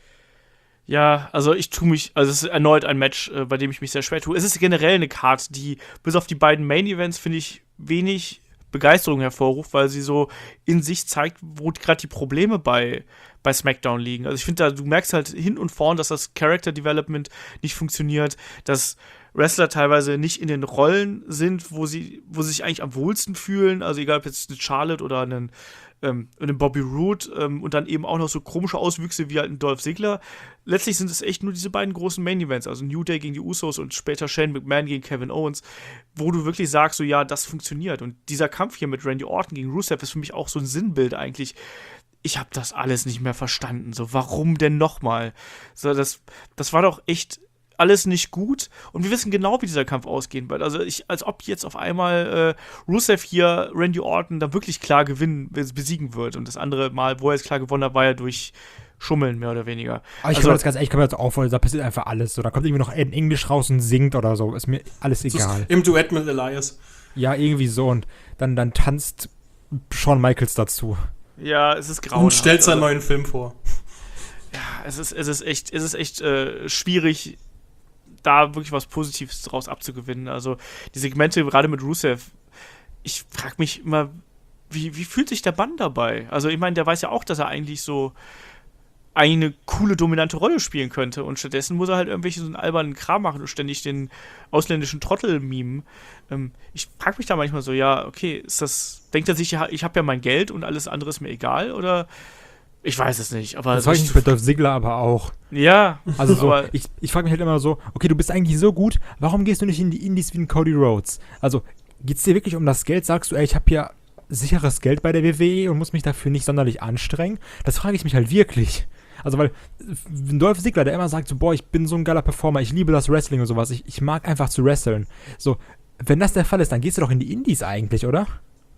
Ja, also ich tue mich, also es ist erneut ein Match, äh, bei dem ich mich sehr schwer tue. Es ist generell eine Card, die bis auf die beiden Main-Events, finde ich, wenig Begeisterung hervorruft, weil sie so in sich zeigt, wo gerade die Probleme bei, bei SmackDown liegen. Also ich finde, da du merkst halt hin und vorn, dass das Character Development nicht funktioniert, dass Wrestler teilweise nicht in den Rollen sind, wo sie, wo sie sich eigentlich am wohlsten fühlen. Also egal, ob jetzt eine Charlotte oder einen, ähm, einen Bobby Roode ähm, und dann eben auch noch so komische Auswüchse wie halt ein Dolph Ziggler. Letztlich sind es echt nur diese beiden großen Main-Events, also New Day gegen die Usos und später Shane McMahon gegen Kevin Owens, wo du wirklich sagst, so ja, das funktioniert. Und dieser Kampf hier mit Randy Orton gegen Rusev ist für mich auch so ein Sinnbild eigentlich. Ich habe das alles nicht mehr verstanden. So, warum denn nochmal? So, das, das war doch echt alles nicht gut. Und wir wissen genau, wie dieser Kampf ausgehen wird. Also, ich, als ob jetzt auf einmal äh, Rusev hier Randy Orton da wirklich klar gewinnen, besiegen wird. Und das andere Mal, wo er jetzt klar gewonnen hat, war ja durch Schummeln, mehr oder weniger. Aber ich also, kann mir das ganz ehrlich, ich kann mir das auch vorstellen, da passiert einfach alles. So, da kommt irgendwie noch in Englisch raus und singt oder so. Ist mir alles egal. Im Duett mit Elias. Ja, irgendwie so. Und dann, dann tanzt Shawn Michaels dazu. Ja, es ist grauenhaft. Und stellt seinen also, neuen Film vor. Ja, es ist, es ist echt, es ist echt äh, schwierig, da wirklich was Positives draus abzugewinnen. Also die Segmente, gerade mit Rusev, ich frage mich immer, wie, wie fühlt sich der Mann dabei? Also ich meine, der weiß ja auch, dass er eigentlich so eine coole, dominante Rolle spielen könnte und stattdessen muss er halt irgendwelche so einen albernen Kram machen und ständig den ausländischen Trottel mimen. Ähm, ich frage mich da manchmal so, ja, okay, ist das, denkt er sich, ja, ich habe ja mein Geld und alles andere ist mir egal oder ich weiß es nicht. Aber das weiß ich nicht bei Dolph Ziggler aber auch. Ja. Also so, ich, ich frage mich halt immer so, okay, du bist eigentlich so gut, warum gehst du nicht in die Indies wie ein Cody Rhodes? Also geht's dir wirklich um das Geld? Sagst du, ey, ich habe hier sicheres Geld bei der W W E und muss mich dafür nicht sonderlich anstrengen? Das frage ich mich halt wirklich. Also weil Dolph Ziggler, der immer sagt so, boah, ich bin so ein geiler Performer, ich liebe das Wrestling und sowas, ich, ich mag einfach zu wresteln. So, wenn das der Fall ist, dann gehst du doch in die Indies eigentlich, oder?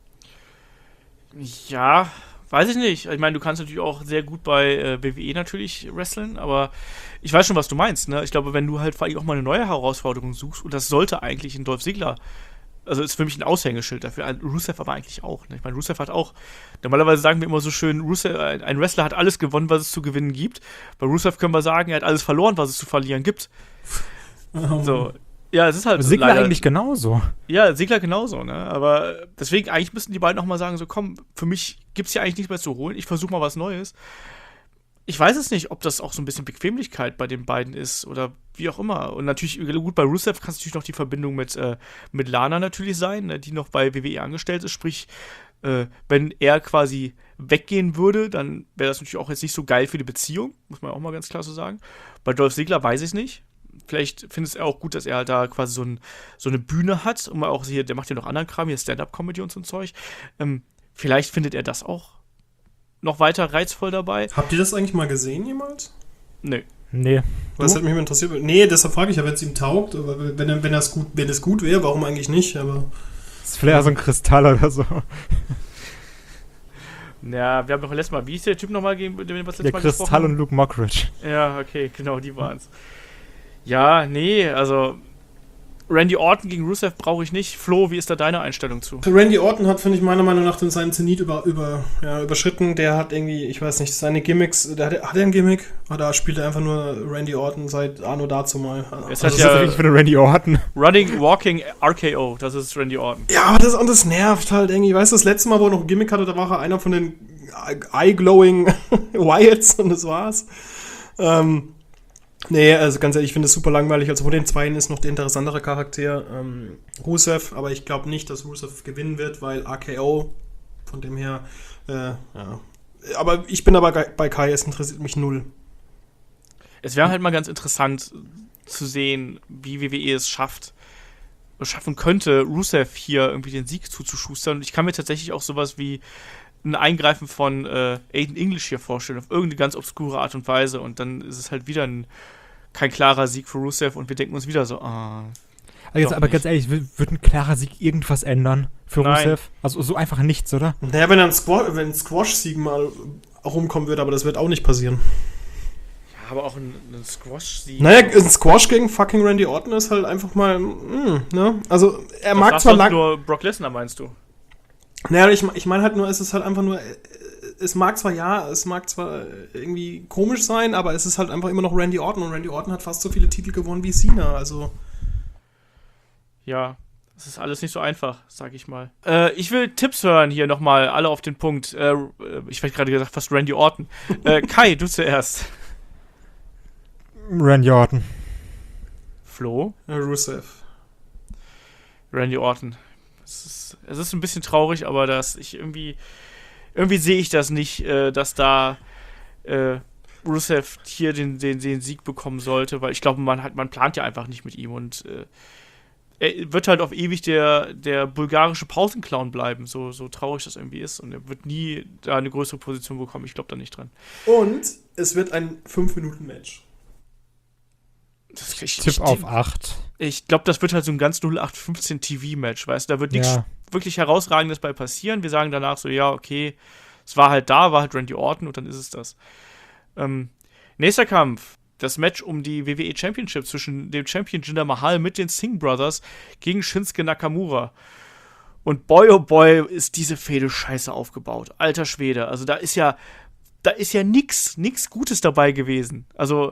Ja, weiß ich nicht. Ich meine, du kannst natürlich auch sehr gut bei äh, W W E natürlich wresteln, aber ich weiß schon, was du meinst, ne? Ich glaube, wenn du halt vor allem auch mal eine neue Herausforderung suchst, und das sollte eigentlich in Dolph Ziggler, also ist für mich ein Aushängeschild dafür, Rusev aber eigentlich auch, ne? Ich meine, Rusev hat auch, normalerweise sagen wir immer so schön, Rusev, ein Wrestler hat alles gewonnen, was es zu gewinnen gibt. Bei Rusev können wir sagen, er hat alles verloren, was es zu verlieren gibt. Oh. So. Ja, es ist halt Ziggler leider, eigentlich genauso. Ja, Ziggler genauso, ne? Aber deswegen, eigentlich müssten die beiden auch mal sagen, so komm, für mich gibt's hier eigentlich nichts mehr zu holen, ich versuche mal was Neues. Ich weiß es nicht, ob das auch so ein bisschen Bequemlichkeit bei den beiden ist oder wie auch immer. Und natürlich, gut, bei Rusev kann es natürlich noch die Verbindung mit, äh, mit Lana natürlich sein, ne, die noch bei W W E angestellt ist. Sprich, äh, wenn er quasi weggehen würde, dann wäre das natürlich auch jetzt nicht so geil für die Beziehung, muss man auch mal ganz klar so sagen. Bei Dolph Ziggler weiß ich es nicht. Vielleicht findet er auch gut, dass er halt da quasi so, ein, so eine Bühne hat und mal auch hier, der macht ja noch anderen Kram, hier Stand-Up-Comedy und so ein Zeug. Ähm, vielleicht findet er das auch noch weiter reizvoll dabei. Habt ihr das eigentlich mal gesehen jemals? Nö. Nee. Was hat mich immer interessiert? Nee, deshalb frage ich ja, wenn es ihm taugt, aber wenn, wenn das gut, wenn es gut wäre, warum eigentlich nicht? Aber das ist vielleicht so ein Kristall oder so. Ja, wir haben doch letztes Mal, wie hieß der Typ nochmal, gegen den wir das letzte Der Mal Kristall gesprochen haben? und Luke Mockridge. Ja, okay, genau, die waren's. Ja, nee, also Randy Orton gegen Rusev brauche ich nicht. Flo, wie ist da deine Einstellung zu? Randy Orton hat, finde ich, meiner Meinung nach den seinen Zenit über, über, ja, überschritten. Der hat irgendwie, ich weiß nicht, seine Gimmicks, der hat, hat er ein Gimmick? Oder spielt er einfach nur Randy Orton seit Anno dazu mal? Es Also hat das ja ist wirklich für den Randy Orton. Running, Walking R K O, das ist Randy Orton. Ja, aber das, und das nervt halt irgendwie. Weißt du, das letzte Mal, wo er noch ein Gimmick hatte, da war er einer von den Eye-Glowing Wyatts und das war's. Ähm, nee, also ganz ehrlich, ich finde es super langweilig. Also von den Zweien ist noch der interessantere Charakter ähm, Rusev, aber ich glaube nicht, dass Rusev gewinnen wird, weil R K O, von dem her, äh, ja. Aber ich bin aber bei Kai, es interessiert mich null. Es wäre halt mal ganz interessant zu sehen, wie W W E es schafft, schaffen könnte, Rusev hier irgendwie den Sieg zuzuschustern. Und ich kann mir tatsächlich auch sowas wie ein Eingreifen von äh, Aiden English hier vorstellen, auf irgendeine ganz obskure Art und Weise. Und dann ist es halt wieder ein, kein klarer Sieg für Rusev und wir denken uns wieder so, ah. Also jetzt, aber nicht. ganz ehrlich, wird ein klarer Sieg irgendwas ändern für Nein. Rusev? Also so einfach nichts, oder? Naja, wenn ein Squash, wenn ein Squash-Sieg mal rumkommen würde, aber das wird auch nicht passieren. Ja, aber auch ein, ein Squash-Sieg. Naja, ein Squash gegen fucking Randy Orton ist halt einfach mal, mh, ne? Also, er Das mag sagst zwar du lang... nur Brock Lesnar, meinst du? Naja, ich, ich meine halt nur, es ist halt einfach nur, es mag zwar, ja, es mag zwar irgendwie komisch sein, aber es ist halt einfach immer noch Randy Orton und Randy Orton hat fast so viele Titel gewonnen wie Cena, also. Ja, das ist alles nicht so einfach, sag ich mal. Äh, ich will Tipps hören hier nochmal, alle auf den Punkt. Äh, ich hätte gerade gesagt, fast Randy Orton. Äh, Kai, du zuerst. Randy Orton. Flo? Ja, Rusev. Randy Orton. Es ist, es ist ein bisschen traurig, aber das ich irgendwie irgendwie sehe ich das nicht, äh, dass da äh, Rusev hier den, den, den Sieg bekommen sollte, weil ich glaube, man hat man plant ja einfach nicht mit ihm und äh, er wird halt auf ewig der, der bulgarische Pausenclown bleiben, so, so traurig das irgendwie ist, und er wird nie da eine größere Position bekommen, ich glaube da nicht dran. Und es wird ein fünf Minuten Match. Das, ich, Tipp ich, auf acht. Ich glaube, das wird halt so ein ganz null acht fünfzehn T V-Match, weißt du? Da wird nichts Ja. wirklich Herausragendes bei passieren. Wir sagen danach so, ja, okay, es war halt da, war halt Randy Orton und dann ist es das. Ähm, nächster Kampf. Das Match um die W W E Championship zwischen dem Champion Jinder Mahal mit den Singh Brothers gegen Shinsuke Nakamura. Und boy, oh boy, ist diese Fehde scheiße aufgebaut. Alter Schwede. Also da ist ja, da ist ja nix, nix Gutes dabei gewesen. Also,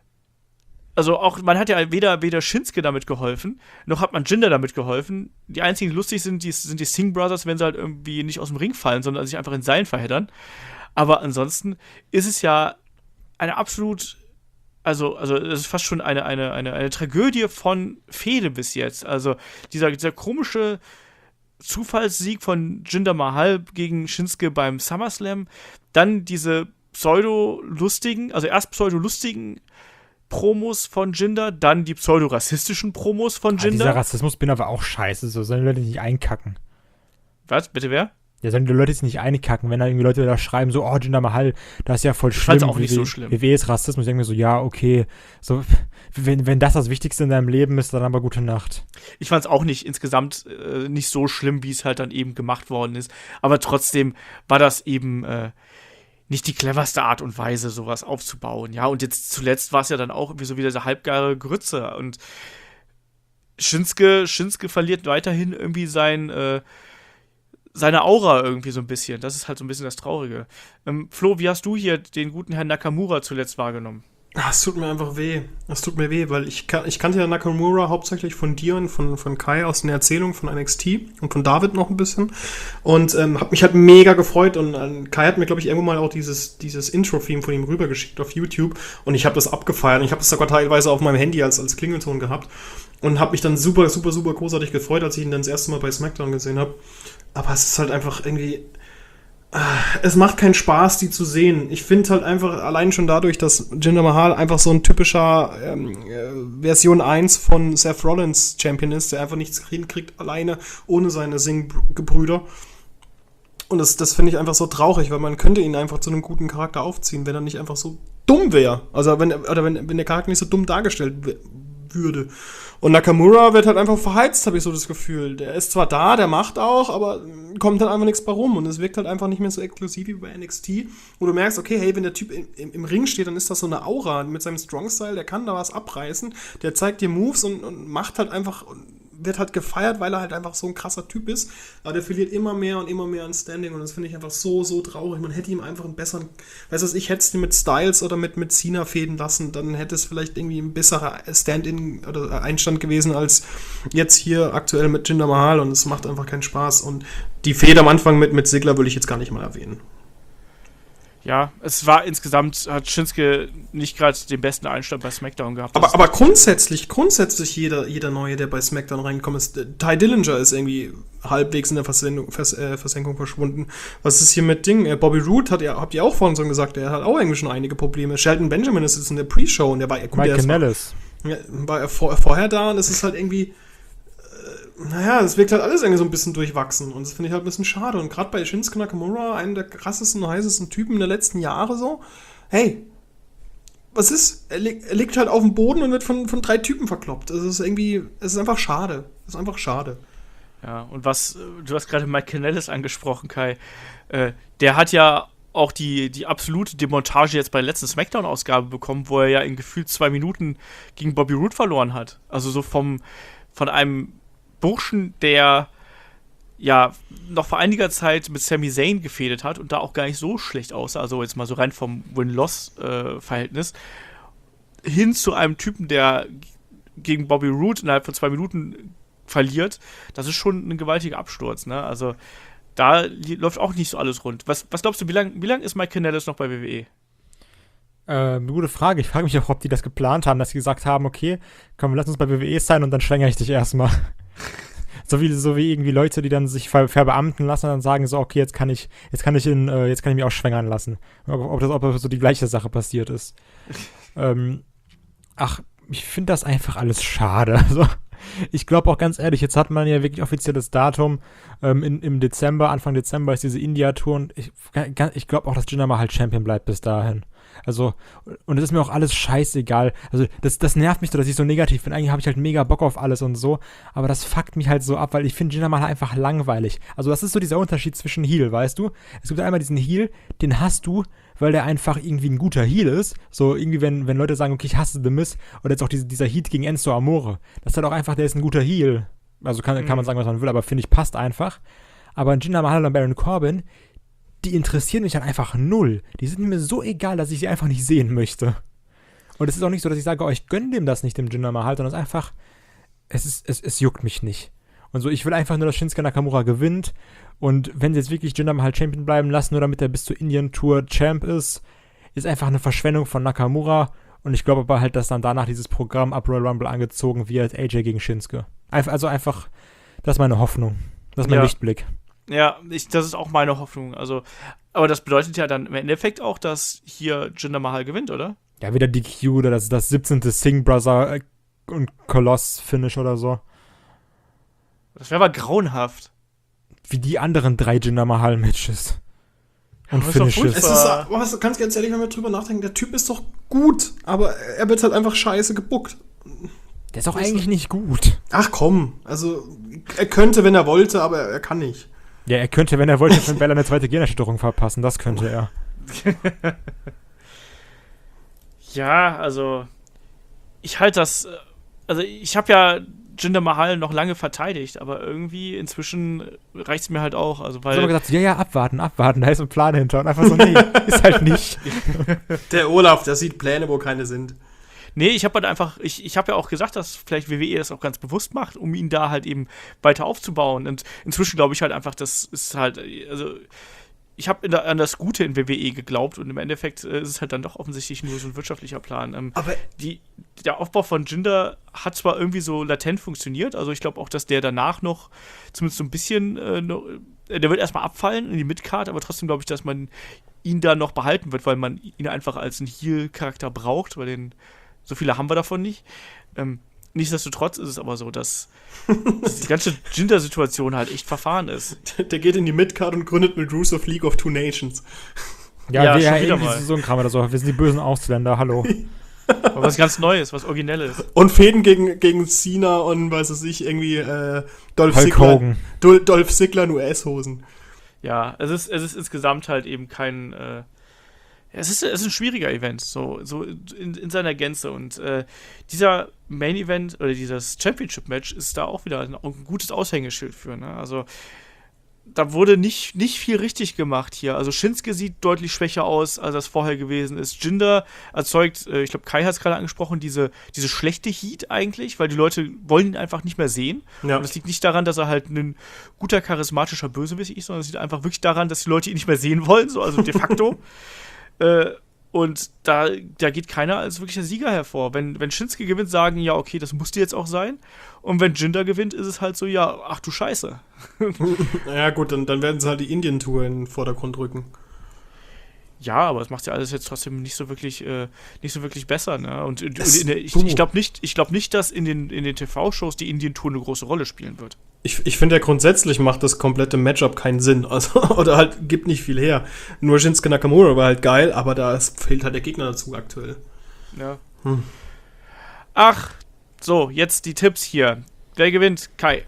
Also auch, man hat ja weder, weder Shinsuke damit geholfen, noch hat man Jinder damit geholfen. Die einzigen, die lustig sind, die, sind die Singh Brothers, wenn sie halt irgendwie nicht aus dem Ring fallen, sondern sich einfach in Seilen verheddern. Aber ansonsten ist es ja eine absolut, also, also es ist fast schon eine, eine, eine, eine Tragödie von Fehde bis jetzt. Also dieser, dieser komische Zufallssieg von Jinder Mahal gegen Shinsuke beim SummerSlam, dann diese pseudo-lustigen, also erst pseudo-lustigen Promos von Jinder, dann die pseudo-rassistischen Promos von Ah, Jinder. dieser Rassismus bin aber auch scheiße, so sollen die Leute nicht einkacken. Was? Bitte wer? Ja, sollen die Leute jetzt nicht einkacken, wenn da irgendwie Leute da schreiben, so, oh, Jinder Mahal, das ist ja voll schlimm. fand's auch nicht W W E so schlimm. W W E ist Rassismus. Ich denke mir so, ja, okay. So, wenn, wenn das das Wichtigste in deinem Leben ist, dann aber gute Nacht. Ich fand es auch nicht insgesamt äh, nicht so schlimm, wie es halt dann eben gemacht worden ist. Aber trotzdem war das eben äh, nicht die cleverste Art und Weise, sowas aufzubauen. Ja, und jetzt zuletzt war es ja dann auch irgendwie so wieder diese halbgare Grütze. Und Shinsuke, Shinsuke verliert weiterhin irgendwie sein, äh, seine Aura irgendwie so ein bisschen. Das ist halt so ein bisschen das Traurige. Ähm, Flo, wie hast du hier den guten Herrn Nakamura zuletzt wahrgenommen? Ah, es tut mir einfach weh. Es tut mir weh, weil ich, kan- ich kannte ja Nakamura hauptsächlich von dir und von, von Kai aus den Erzählungen von N X T und von David noch ein bisschen. Und ähm, hab mich halt mega gefreut. Und äh, Kai hat mir, glaube ich, irgendwo mal auch dieses, dieses Intro-Theme von ihm rübergeschickt auf YouTube. Und ich habe das abgefeiert. Und ich habe das sogar teilweise auf meinem Handy als, als Klingelton gehabt. Und habe mich dann super, super, super großartig gefreut, als ich ihn dann das erste Mal bei SmackDown gesehen habe. Aber es ist halt einfach irgendwie... Es macht keinen Spaß, die zu sehen. Ich finde halt einfach, allein schon dadurch, dass Jinder Mahal einfach so ein typischer ähm, äh, Version eins von Seth Rollins Champion ist, der einfach nichts hinkriegt alleine, ohne seine Sing-Gebrüder. Und das, das finde ich einfach so traurig, weil man könnte ihn einfach zu einem guten Charakter aufziehen, wenn er nicht einfach so dumm wäre. Also wenn, oder wenn, wenn der Charakter nicht so dumm dargestellt w- würde. Und Nakamura wird halt einfach verheizt, habe ich so das Gefühl. Der ist zwar da, der macht auch, aber kommt halt einfach nichts bei rum. Und es wirkt halt einfach nicht mehr so exklusiv wie bei N X T, wo du merkst, okay, hey, wenn der Typ im, im, im Ring steht, dann ist das so eine Aura mit seinem Strong-Style, der kann da was abreißen, der zeigt dir Moves und, und macht halt einfach, wird halt gefeiert, weil er halt einfach so ein krasser Typ ist. Aber der verliert immer mehr und immer mehr an Standing und das finde ich einfach so, so traurig. Man hätte ihm einfach einen besseren, weißt du, ich hätte es mit Styles oder mit, mit Cena fäden lassen, dann hätte es vielleicht irgendwie ein besserer Stand-in oder Einstand gewesen als jetzt hier aktuell mit Jinder Mahal und es macht einfach keinen Spaß. Und die Fehde am Anfang mit, mit Ziggler will ich jetzt gar nicht mal erwähnen. Ja, es war insgesamt, hat Shinsuke nicht gerade den besten Einstand bei SmackDown gehabt. Aber, aber grundsätzlich, grundsätzlich jeder, jeder Neue, der bei SmackDown reinkommt, ist, äh, Ty Dillinger ist irgendwie halbwegs in der Versendung, Vers, äh, Versenkung verschwunden. Was ist hier mit Ding? Äh, Bobby Roode hat ja, habt ihr auch vorhin schon gesagt, er hat auch irgendwie schon einige Probleme. Shelton Benjamin ist jetzt in der Pre-Show und der war, gut, Mike der ist- Kanellis. ja, war er vor, vorher da und es ist halt irgendwie, äh, naja, es wirkt halt alles irgendwie so ein bisschen durchwachsen und das finde ich halt ein bisschen schade. Und gerade bei Shinsuke Nakamura, einem der krassesten und heißesten Typen der letzten Jahre so, hey, was ist? Er, li- er liegt halt auf dem Boden und wird von, von drei Typen verkloppt. Es ist irgendwie, es ist einfach schade. Es ist einfach schade. Ja, und was, äh, du hast gerade Mike Kanellis angesprochen, Kai. Äh, der hat ja auch die, die absolute Demontage jetzt bei der letzten Smackdown-Ausgabe bekommen, wo er ja in gefühlt zwei Minuten gegen Bobby Roode verloren hat. Also so vom, von einem Burschen, der ja noch vor einiger Zeit mit Sami Zayn gefädet hat und da auch gar nicht so schlecht aussah, also jetzt mal so rein vom Win-Loss-Verhältnis, äh, hin zu einem Typen, der gegen Bobby Roode innerhalb von zwei Minuten verliert, das ist schon ein gewaltiger Absturz, ne? Also da li- läuft auch nicht so alles rund. Was, was glaubst du, wie lange wie lang ist Mike Kanellis noch bei W W E? Äh, gute Frage. Ich frage mich auch, ob die das geplant haben, dass sie gesagt haben, okay, komm, lass uns bei W W E sein und dann schwängere ich dich erstmal. so wie so wie irgendwie Leute, die dann sich ver- verbeamten lassen und dann sagen so, okay, jetzt kann ich jetzt kann ich in, äh, jetzt kann ich mich auch schwängern lassen. Ob, ob das ob das so die gleiche Sache passiert ist. ähm, ach, ich finde das einfach alles schade. Also ich glaube auch ganz ehrlich, jetzt hat man ja wirklich offizielles Datum. Ähm, in, Im Dezember, Anfang Dezember ist diese India-Tour und ich, ich glaube auch, dass Jinder Mahal Champion bleibt bis dahin. Also, und es ist mir auch alles scheißegal. Also, das, das nervt mich so, dass ich so negativ bin. Eigentlich habe ich halt mega Bock auf alles und so, aber das fuckt mich halt so ab, weil ich finde Jinder Mahal einfach langweilig. Also, das ist so dieser Unterschied zwischen Heel, weißt du? Es gibt einmal diesen Heel, den hast du, weil der einfach irgendwie ein guter Heel ist. So, irgendwie, wenn, wenn Leute sagen, okay, ich hasse The Miz, oder jetzt auch diese, dieser Heat gegen Enzo Amore. Das ist halt auch einfach, der ist ein guter Heel. Also, kann, kann man sagen, was man will, aber finde ich, passt einfach. Aber Jinder Mahal und Baron Corbin, die interessieren mich halt einfach null. Die sind mir so egal, dass ich sie einfach nicht sehen möchte. Und es ist auch nicht so, dass ich sage, oh, ich gönne dem das nicht, dem Jinder Mahal, sondern es ist einfach, es, ist, es, es juckt mich nicht. Und so, ich will einfach nur, dass Shinsuke Nakamura gewinnt. Und wenn sie jetzt wirklich Jinder Mahal Champion bleiben lassen, nur damit er bis zur Indien-Tour Champ ist, ist einfach eine Verschwendung von Nakamura. Und ich glaube aber halt, dass dann danach dieses Programm ab Royal Rumble angezogen wird, A J gegen Shinsuke. Einfach, also einfach, das ist meine Hoffnung. Das ist mein Ja. Lichtblick. Ja, ich, das ist auch meine Hoffnung. Also, aber das bedeutet ja dann im Endeffekt auch, dass hier Jinder Mahal gewinnt, oder? Ja, wieder D Q oder das, das siebzehnte Singh Brother äh, und Koloss-Finish oder so. Das wäre aber grauenhaft. Wie die anderen drei Jinder Mahal-Matches. Und aber ist doch Finishes. Es ist, aber was, ganz, ganz ehrlich, wenn wir drüber nachdenken, der Typ ist doch gut, aber er wird halt einfach scheiße gebuckt. Der ist auch eigentlich nicht gut. Ach komm, also er könnte, wenn er wollte, aber er kann nicht. Ja, er könnte, wenn er wollte, von Bella eine zweite Gehirnerschütterung verpassen. Das könnte er. Ja, also ich halte das, äh, also ich habe ja Jinder Mahal noch lange verteidigt, aber irgendwie inzwischen reicht es mir halt auch, also Ich weil habe immer gesagt, ja, ja, abwarten, abwarten, da ist ein Plan hinter. Und einfach so, nee, ist halt nicht. Der Olaf, der sieht Pläne, wo keine sind. nee, ich habe halt einfach, ich, ich habe ja auch gesagt, dass vielleicht W W E das auch ganz bewusst macht, um ihn da halt eben weiter aufzubauen. Und inzwischen glaube ich halt einfach, das ist halt, also ich habe an das Gute in W W E geglaubt und im Endeffekt äh, ist es halt dann doch offensichtlich nur so ein wirtschaftlicher Plan. Ähm, Aber die, der Aufbau von Jinder hat zwar irgendwie so latent funktioniert, also ich glaube auch, dass der danach noch zumindest so ein bisschen, äh, noch, äh, der wird erstmal abfallen in die Midcard, aber trotzdem glaube ich, dass man ihn da noch behalten wird, weil man ihn einfach als einen Heel-Charakter braucht, weil den so viele haben wir davon nicht. Ähm, nichtsdestotrotz ist es aber so, dass, dass die ganze Jinder-Situation halt echt verfahren ist. der geht in die Midcard und gründet mit Rusev League of Two Nations. Ja, Ja, wir, schon ja wieder irgendwie mal. so ein Kram oder so. Wir sind die bösen Ausländer, hallo. Aber was ganz Neues, was Originelles. Und Fäden gegen, gegen Cena und, weiß es ich, irgendwie äh, Dolph Hulk Ziggler. Hogan. Dol- Dolph Ziggler in U S-Hosen. Ja, es ist, es ist insgesamt halt eben kein, äh, es ist, es ist ein schwieriger Event, so, so in, in seiner Gänze. Und äh, dieser Main Event oder dieses Championship-Match ist da auch wieder ein, ein gutes Aushängeschild für. Ne? Also da wurde nicht, nicht viel richtig gemacht hier. Also Shinsuke sieht deutlich schwächer aus, als das vorher gewesen ist. Jinder erzeugt, äh, ich glaube Kai hat es gerade angesprochen, diese, diese schlechte Heat eigentlich, weil die Leute wollen ihn einfach nicht mehr sehen. Ja. Und das liegt nicht daran, dass er halt ein guter, charismatischer Bösewicht ist, sondern es liegt einfach wirklich daran, dass die Leute ihn nicht mehr sehen wollen, so, also de facto. äh, und da, da geht keiner als wirklicher Sieger hervor. Wenn, wenn Shinsuke gewinnt, sagen, ja, okay, das musste jetzt auch sein. Und wenn Jinder gewinnt, ist es halt so, ja, ach du Scheiße. Ja gut, dann, dann werden sie halt die Indien-Tour in den Vordergrund rücken. Ja, aber es macht ja alles jetzt trotzdem nicht so wirklich, äh, nicht so wirklich besser, ne? Und, und Es- in der, ich, du. ich glaube nicht, ich glaube nicht, dass in den, in den T V-Shows die Indien-Tour eine große Rolle spielen wird. Ich, ich finde ja grundsätzlich macht das komplette Matchup keinen Sinn. Also, oder halt gibt nicht viel her. Nur Shinsuke Nakamura war halt geil, aber da ist, fehlt halt der Gegner dazu aktuell. Ja. Hm. Ach, so, jetzt die Tipps hier. Wer gewinnt? Kai.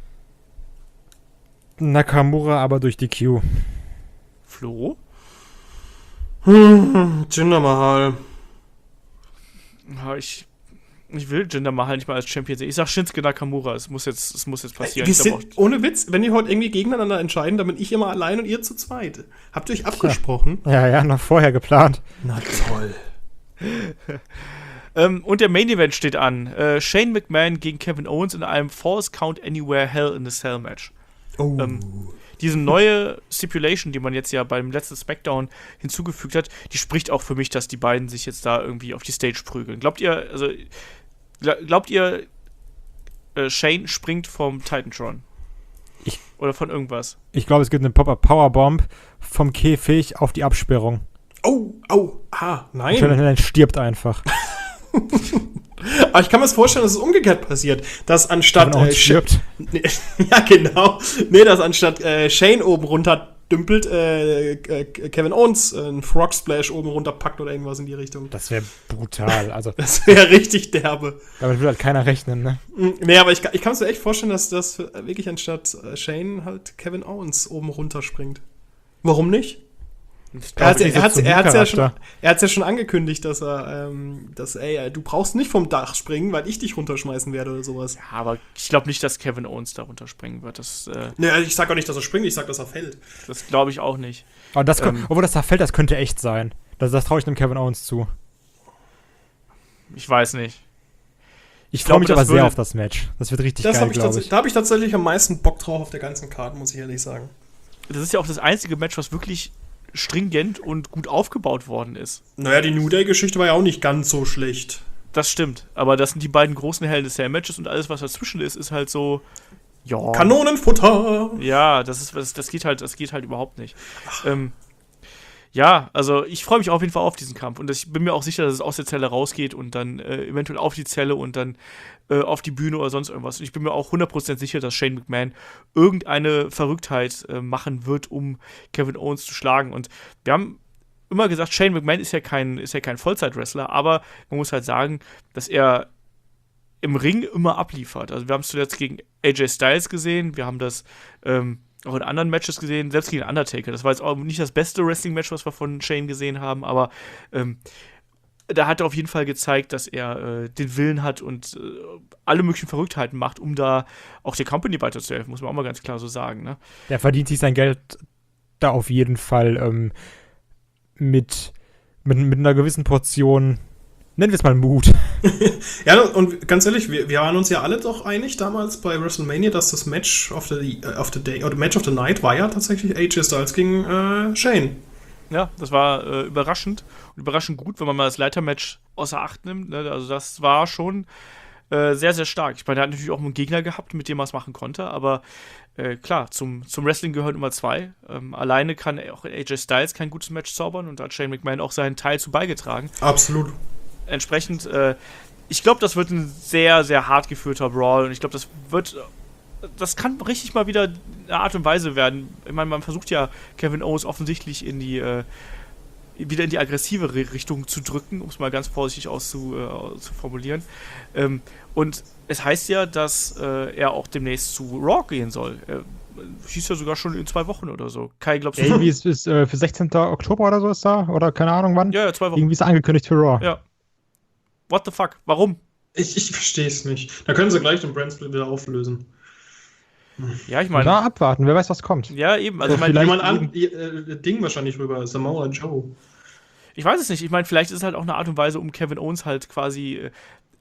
Nakamura aber durch die Q. Flo? Hm, Jinder Mahal. Ja, ich Ich will Jinder Mahal nicht mal als Champion sehen. Ich sag Shinsuke Nakamura, es muss jetzt, es muss jetzt passieren. Wir Ich glaub sind, ohne Witz, wenn die heute irgendwie gegeneinander entscheiden, dann bin ich immer allein und ihr zu zweit. Habt ihr euch abgesprochen? Ja, ja, noch vorher geplant. Na toll. Ähm, und der Main Event steht an. Äh, Shane McMahon gegen Kevin Owens in einem Falls Count Anywhere Hell in a Cell Match. Oh. Ähm, diese neue Stipulation, die man jetzt ja beim letzten SmackDown hinzugefügt hat, die spricht auch für mich, dass die beiden sich jetzt da irgendwie auf die Stage prügeln. Glaubt ihr, also glaubt ihr, äh, Shane springt vom Titantron? Ich- Oder von irgendwas? Ich glaube, es gibt eine Pop-Up Powerbomb vom Käfig auf die Absperrung. Oh, oh, ah, nein. Shane stirbt einfach. Aber ich kann mir das vorstellen, dass es umgekehrt passiert. Dass anstatt. Kevin Owens Äh, Sh- stirbt. Nee, ja, genau. Nee, dass anstatt äh, Shane oben runter dümpelt, äh, äh, Kevin Owens äh, einen Frog Splash oben runter packt oder irgendwas in die Richtung. Das wäre brutal. Also, Das wäre richtig derbe. damit will halt keiner rechnen, ne? Mm, Nee, aber ich, ich kann mir echt vorstellen, dass das wirklich anstatt äh, Shane halt Kevin Owens oben runter springt. Warum nicht? Ich Er glaub, hat nicht so es zum ja, schon, Charakter. er hat's ja schon angekündigt, dass er, ähm, dass, ey, du brauchst nicht vom Dach springen, weil ich dich runterschmeißen werde oder sowas. ja, aber ich glaube nicht, dass Kevin Owens da runterspringen wird. Das, äh, Nee, ich sag auch nicht, dass er springt, ich sag, dass er fällt. das glaube ich auch nicht. Aber das, Ähm. obwohl das da fällt, das könnte echt sein. Das, das traue ich dem Kevin Owens zu. Ich weiß nicht. Ich Ich freue glaube, mich das aber sehr würde- auf das Match. Das wird richtig Das geil, hab ich glaube tats- ich. Da habe ich tatsächlich am meisten Bock drauf auf der ganzen Karte, muss ich ehrlich sagen. Das ist ja auch das einzige Match, was wirklich stringent und gut aufgebaut worden ist. Naja, die New Day-Geschichte war ja auch nicht ganz so schlecht. Das stimmt. Aber das sind die beiden großen Hell in a Cell Matches und alles, was dazwischen ist, ist halt so. Ja. Kanonenfutter! Ja, das ist das, das geht halt, das geht halt überhaupt nicht. Ähm, ja, also ich freue mich auf jeden Fall auf diesen Kampf und ich bin mir auch sicher, dass es aus der Zelle rausgeht und dann äh, eventuell auf die Zelle und dann äh, auf die Bühne oder sonst irgendwas. Und ich bin mir auch hundert Prozent sicher, dass Shane McMahon irgendeine Verrücktheit äh, machen wird, um Kevin Owens zu schlagen. Und wir haben immer gesagt, Shane McMahon ist ja kein, ist ja kein Vollzeit-Wrestler, aber man muss halt sagen, dass er im Ring immer abliefert. Also wir haben es zuletzt gegen A J Styles gesehen, wir haben das ähm, auch in anderen Matches gesehen, selbst gegen Undertaker. Das war jetzt auch nicht das beste Wrestling-Match, was wir von Shane gesehen haben, aber ähm, da hat er auf jeden Fall gezeigt, dass er äh, den Willen hat und äh, alle möglichen Verrücktheiten macht, um da auch der Company weiterzuhelfen, muss man auch mal ganz klar so sagen. Ne? Der verdient sich sein Geld da auf jeden Fall ähm, mit, mit, mit einer gewissen Portion, nennen wir es mal Mut. Ja, und ganz ehrlich, wir, wir waren uns ja alle doch einig damals bei WrestleMania, dass das Match of the, äh, of the Day, oder Match of the Night war ja tatsächlich A J Styles gegen äh, Shane. Ja, das war äh, überraschend und überraschend gut, wenn man mal das Leitermatch außer Acht nimmt. Ne? Also das war schon äh, sehr, sehr stark. Ich meine, er hat natürlich auch einen Gegner gehabt, mit dem er es machen konnte, aber äh, klar, zum, zum Wrestling gehören immer zwei. Ähm, alleine kann auch A J Styles kein gutes Match zaubern und da hat Shane McMahon auch seinen Teil zu beigetragen. Absolut. Entsprechend, äh, ich glaube, das wird ein sehr, sehr hart geführter Brawl und ich glaube, das wird, das kann richtig mal wieder eine Art und Weise werden. Ich meine, man versucht ja Kevin Owens offensichtlich in die, äh, wieder in die aggressive Richtung zu drücken, um es mal ganz vorsichtig auszu, äh, zu formulieren. Ähm, und es heißt ja, dass äh, er auch demnächst zu Raw gehen soll. Er hieß ja sogar schon in zwei Wochen oder so. Kai, glaubst du? Irgendwie ist, ist äh, für sechzehnten Oktober oder so ist da, oder keine Ahnung wann. Ja, ja, zwei Wochen. Irgendwie ist er angekündigt für Raw. Ja. What the fuck? Warum? Ich, ich verstehe es nicht. Da können sie gleich den Brandsplit wieder auflösen. Ja, ich Mal meine. abwarten, wer weiß, was kommt. Ja, eben. Also, So ich meine, vielleicht- Jemand an, äh, Ding wahrscheinlich rüber, Samoa Joe. ich weiß es nicht. Ich meine, vielleicht ist es halt auch eine Art und Weise, um Kevin Owens halt quasi äh,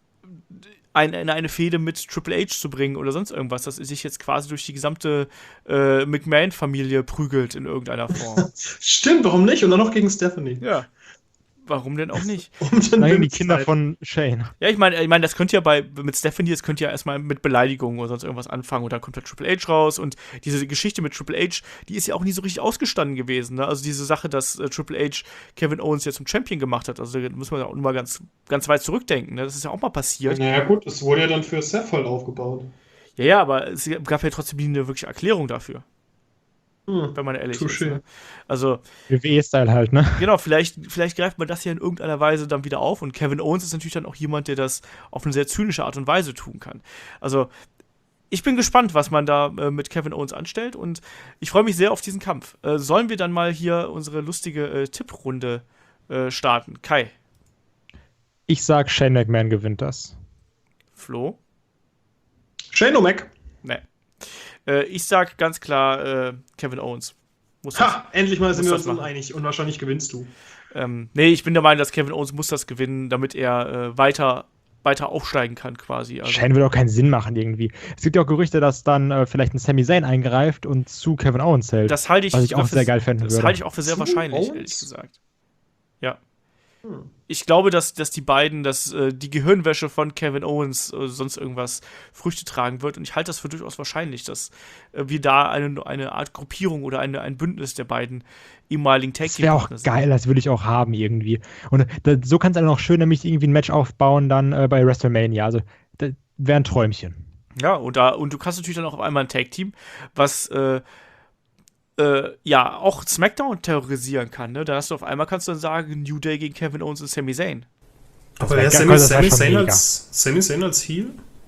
ein, in eine Fehde mit Triple H zu bringen oder sonst irgendwas, dass er sich jetzt quasi durch die gesamte äh, McMahon-Familie prügelt in irgendeiner Form. Stimmt, warum nicht? Und dann noch gegen Stephanie. Ja. Warum denn auch nicht? Um den Nein, die Wind Kinder zu von Shane. Ja, ich meine, ich meine, das könnte ja bei mit Stephanie, das könnte ja erstmal mit Beleidigungen oder sonst irgendwas anfangen und dann kommt halt Triple H raus und diese Geschichte mit Triple H, die ist ja auch nie so richtig ausgestanden gewesen, ne? Also diese Sache, dass äh, Triple H Kevin Owens jetzt zum Champion gemacht hat, also da muss man ja auch mal ganz, ganz weit zurückdenken, ne? Das ist ja auch mal passiert. Naja, gut, das wurde ja dann für Seth halt aufgebaut. Ja, ja, aber es gab ja trotzdem nie eine wirkliche Erklärung dafür, Hm. wenn man ehrlich Touché. ist. Ne? Also, W W E-Style halt, ne? genau, vielleicht, vielleicht greift man das ja in irgendeiner Weise dann wieder auf und Kevin Owens ist natürlich dann auch jemand, der das auf eine sehr zynische Art und Weise tun kann. Also, ich bin gespannt, was man da äh, mit Kevin Owens anstellt und ich freue mich sehr auf diesen Kampf. Äh, sollen wir dann mal hier unsere lustige äh, Tipprunde äh, starten? Kai. Ich sag, Shane McMahon gewinnt das. Flo? Shane O'Mac. Ne. Äh, ich sag ganz klar äh, Kevin Owens. Muss das, Ha, endlich mal sind wir das uns machen. einig und wahrscheinlich gewinnst du. Ähm, nee, ich bin der Meinung, dass Kevin Owens muss das gewinnen, damit er äh, weiter, weiter aufsteigen kann quasi. Also, Shane würde auch keinen Sinn machen irgendwie. Es gibt ja auch Gerüchte, dass dann äh, vielleicht ein Sami Zayn eingreift und zu Kevin Owens hält. das halte ich, was ich auch für, sehr geil fänden das würde. halte ich auch für sehr Zu wahrscheinlich, Owens? ehrlich gesagt. Ja. Hm. Ich glaube, dass, dass die beiden, dass äh, die Gehirnwäsche von Kevin Owens äh, sonst irgendwas Früchte tragen wird. Und ich halte das für durchaus wahrscheinlich, dass äh, wir da eine, eine Art Gruppierung oder eine, ein Bündnis der beiden ehemaligen Tag Das wäre auch Team sind. geil, das würde ich auch haben irgendwie. Und da, so kannst du dann auch schön nämlich irgendwie ein Match aufbauen dann äh, bei WrestleMania. Also, das wäre ein Träumchen. Ja, und, da, und du kannst natürlich dann auch auf einmal ein Tag-Team, was äh, äh, ja auch SmackDown terrorisieren kann. Ne? Da hast du auf einmal, kannst du dann sagen, New Day gegen Kevin Owens und Sami Zayn. Das Aber wär der geil, Sami, das wär Sami, schon Zayn mega. als, Sami Zayn als Heel?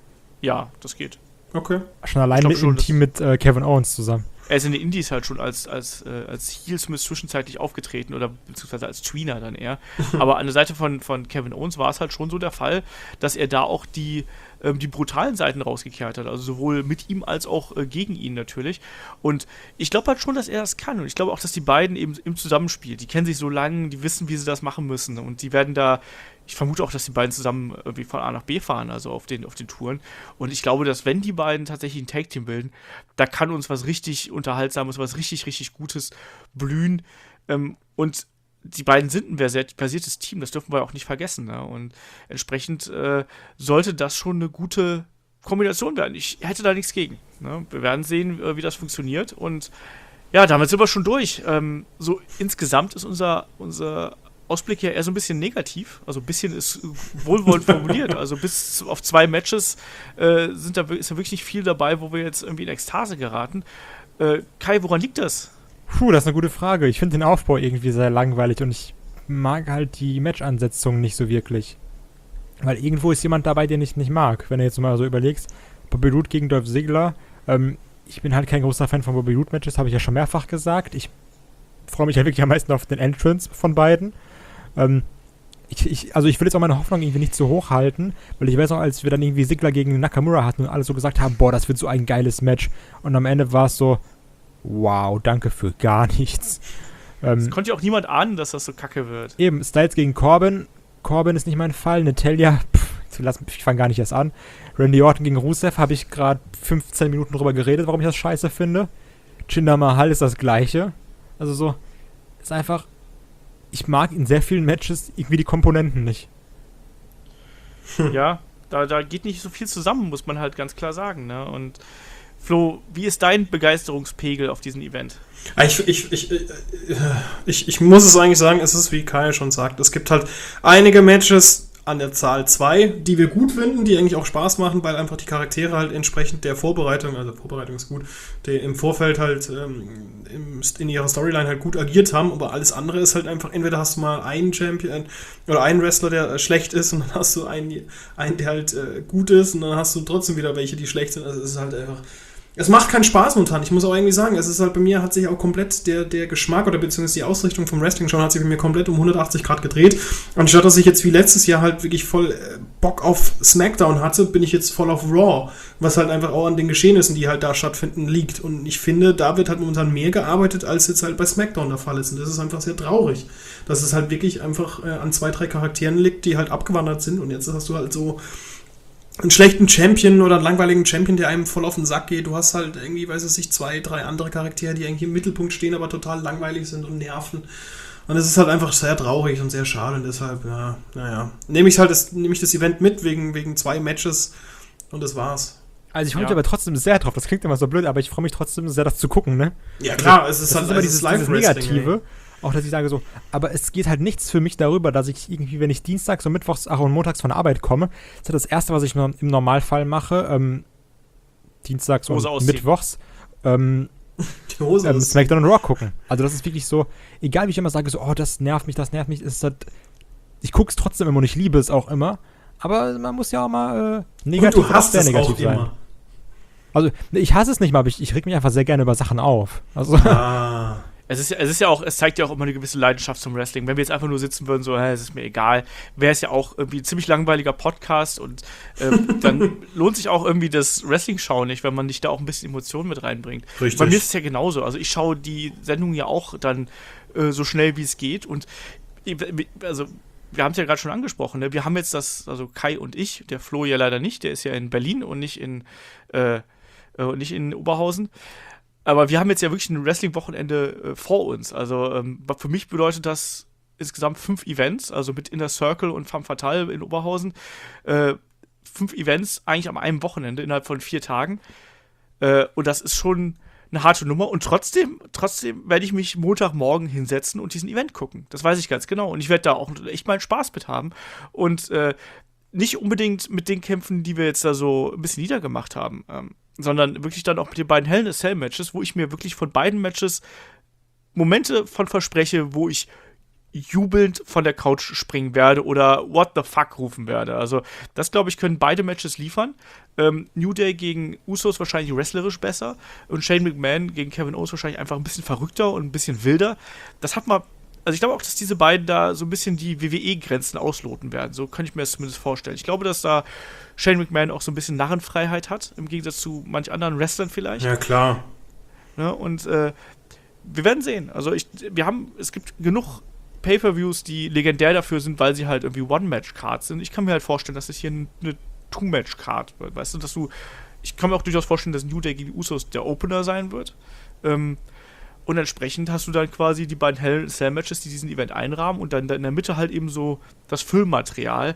Ja, das geht. Okay. Schon allein glaub mit schon, im das- Team mit äh, Kevin Owens zusammen. Er ist in den Indies halt schon als, als, äh, als Heel zumindest zwischenzeitlich aufgetreten oder beziehungsweise als Tweener dann eher. Aber an der Seite von, von Kevin Owens war es halt schon so der Fall, dass er da auch die, ähm, die brutalen Seiten rausgekehrt hat. Also sowohl mit ihm als auch äh, gegen ihn natürlich. Und ich glaube halt schon, dass er das kann. Und ich glaube auch, dass die beiden eben im Zusammenspiel, die kennen sich so lange, die wissen, wie sie das machen müssen. Und die werden da, ich vermute auch, dass die beiden zusammen irgendwie von A nach B fahren, also auf den, auf den Touren. Und ich glaube, dass wenn die beiden tatsächlich ein Tag-Team bilden, da kann uns was richtig Unterhaltsames, was richtig, richtig Gutes blühen. Ähm, und die beiden sind ein versiert- versiertes Team, das dürfen wir auch nicht vergessen. Ne? Und entsprechend äh, sollte das schon eine gute Kombination werden. Ich hätte da nichts gegen. Ne? Wir werden sehen, äh, wie das funktioniert. Und ja, damit sind wir schon durch. Ähm, so insgesamt ist unser, unser Ausblick ja eher so ein bisschen negativ. Also ein bisschen ist wohlwollend formuliert. Also bis auf zwei Matches äh, sind da, ist da wirklich nicht viel dabei, wo wir jetzt irgendwie in Ekstase geraten. Äh, Kai, woran liegt das? Puh, das ist eine gute Frage. Ich finde den Aufbau irgendwie sehr langweilig und ich mag halt die Match-Ansetzung nicht so wirklich. Weil irgendwo ist jemand dabei, den ich nicht mag. Wenn du jetzt mal so überlegst, Bobby Roode gegen Dolph Ziggler. Ähm, ich bin halt kein großer Fan von Bobby Roode-Matches, habe ich ja schon mehrfach gesagt. Ich freue mich halt wirklich am meisten auf den Entrance von beiden. Ähm, ich, ich, also ich will jetzt auch meine Hoffnung irgendwie nicht zu hoch halten, weil ich weiß noch, als wir dann irgendwie Ziggler gegen Nakamura hatten und alle so gesagt haben, boah, das wird so ein geiles Match. Und am Ende war es so, wow, danke für gar nichts. Ähm, Es konnte ja auch niemand ahnen, dass das so kacke wird. Eben, Styles gegen Corbin. Corbin ist nicht mein Fall. Natalia, pff, lass, ich fange gar nicht erst an. Randy Orton gegen Rusev habe ich gerade fünfzehn Minuten drüber geredet, warum ich das scheiße finde. Jinder Mahal ist das Gleiche. Also so, ist einfach, ich mag in sehr vielen Matches irgendwie die Komponenten nicht. Ja, da, da geht nicht so viel zusammen, muss man halt ganz klar sagen. Ne? Und Flo, wie ist dein Begeisterungspegel auf diesem Event? Ich, ich, ich, ich, ich muss es eigentlich sagen, es ist wie Kai schon sagt, es gibt halt einige Matches an der Zahl zwei, die wir gut finden, die eigentlich auch Spaß machen, weil einfach die Charaktere halt entsprechend der Vorbereitung, also Vorbereitung ist gut, die im Vorfeld halt ähm, im, in ihrer Storyline halt gut agiert haben, aber alles andere ist halt einfach, entweder hast du mal einen Champion oder einen Wrestler, der äh, schlecht ist und dann hast du einen, einen der halt äh, gut ist und dann hast du trotzdem wieder welche, die schlecht sind, also es ist halt einfach... Es macht keinen Spaß momentan, ich muss auch irgendwie sagen, es ist halt bei mir, hat sich auch komplett der, der Geschmack oder beziehungsweise die Ausrichtung vom Wrestling schon hat sich bei mir komplett um hundertachtzig Grad gedreht. Anstatt dass ich jetzt wie letztes Jahr halt wirklich voll äh, Bock auf SmackDown hatte, bin ich jetzt voll auf Raw, was halt einfach auch an den Geschehnissen, die halt da stattfinden, liegt. Und ich finde, da wird halt momentan mehr gearbeitet, als jetzt halt bei SmackDown der Fall ist. Und das ist einfach sehr traurig, dass es halt wirklich einfach äh, an zwei, drei Charakteren liegt, die halt abgewandert sind. Und jetzt hast du halt so einen schlechten Champion oder einen langweiligen Champion, der einem voll auf den Sack geht. Du hast halt irgendwie, weiß ich nicht, zwei, drei andere Charaktere, die eigentlich im Mittelpunkt stehen, aber total langweilig sind und nerven. Und es ist halt einfach sehr traurig und sehr schade. Und deshalb, ja, naja, nehme ich halt das, nehme ich das Event mit wegen, wegen zwei Matches und das war's. Also ich freue mich Ja. aber trotzdem sehr drauf. Das klingt immer so blöd, aber ich freue mich trotzdem sehr, das zu gucken, ne? Ja klar, es Das ist halt ist immer es dieses, ist dieses Live-Wrestling, Negative. ey. Auch, dass ich sage so, aber es geht halt nichts für mich darüber, dass ich irgendwie, wenn ich dienstags und mittwochs, ach und montags von der Arbeit komme, das ist halt das Erste, was ich nur im Normalfall mache, ähm, dienstags Hose und ausziehen. mittwochs, ähm, Die Hose ähm, ist... SmackDown und Raw gucken. Also das ist wirklich so, egal wie ich immer sage, so, oh, das nervt mich, das nervt mich, ist halt, ich gucke es trotzdem immer und ich liebe es auch immer, aber man muss ja auch mal äh, negativ und du hast sehr es negativ auch sein. immer. Also, ne, ich hasse es nicht mal, aber ich, ich reg mich einfach sehr gerne über Sachen auf. Also, Ah. Es ist, es ist ja auch, es zeigt ja auch immer eine gewisse Leidenschaft zum Wrestling. Wenn wir jetzt einfach nur sitzen würden, so, hä, es ist mir egal, wäre es ja auch irgendwie ein ziemlich langweiliger Podcast und ähm, dann lohnt sich auch irgendwie das Wrestling-Schauen nicht, wenn man nicht da auch ein bisschen Emotionen mit reinbringt. Richtig. Bei mir ist es ja genauso. Also ich schaue die Sendung ja auch dann äh, so schnell wie es geht und also wir haben es ja gerade schon angesprochen, ne? Wir haben jetzt das, also Kai und ich, der Flo ja leider nicht, der ist ja in Berlin und nicht in äh, äh, nicht in Oberhausen. Aber wir haben jetzt ja wirklich ein Wrestling-Wochenende äh, vor uns. Also ähm, für mich bedeutet das insgesamt fünf Events, also mit Inner Circle und Femme Fatale in Oberhausen. Äh, fünf Events eigentlich am einem Wochenende innerhalb von vier Tagen. Äh, und das ist schon eine harte Nummer. Und trotzdem, trotzdem werde ich mich Montagmorgen hinsetzen und diesen Event gucken. Das weiß ich ganz genau. Und ich werde da auch echt meinen Spaß mit haben. Und äh, nicht unbedingt mit den Kämpfen, die wir jetzt da so ein bisschen niedergemacht haben. Ähm, sondern wirklich dann auch mit den beiden Hell in a Cell Matches, wo ich mir wirklich von beiden Matches Momente von verspreche, wo ich jubelnd von der Couch springen werde oder what the fuck rufen werde. Also das, glaube ich, können beide Matches liefern. Ähm, New Day gegen Usos wahrscheinlich wrestlerisch besser und Shane McMahon gegen Kevin Owens wahrscheinlich einfach ein bisschen verrückter und ein bisschen wilder. Das hat man, also ich glaube auch, dass diese beiden da so ein bisschen die W W E-Grenzen ausloten werden. So kann ich mir das zumindest vorstellen. Ich glaube, dass da Shane McMahon auch so ein bisschen Narrenfreiheit hat, im Gegensatz zu manch anderen Wrestlern vielleicht. Ja, klar. Ja, und äh, wir werden sehen. Also ich, wir haben, es gibt genug Pay-Per-Views, die legendär dafür sind, weil sie halt irgendwie One-Match-Cards sind. Ich kann mir halt vorstellen, dass es hier eine Two-Match-Card wird. Weißt du, dass du, ich kann mir auch durchaus vorstellen, dass New Day gegen die Usos der Opener sein wird. Ähm, Und entsprechend hast du dann quasi die beiden Hell in a Cell Matches, die diesen Event einrahmen und dann in der Mitte halt eben so das Füllmaterial,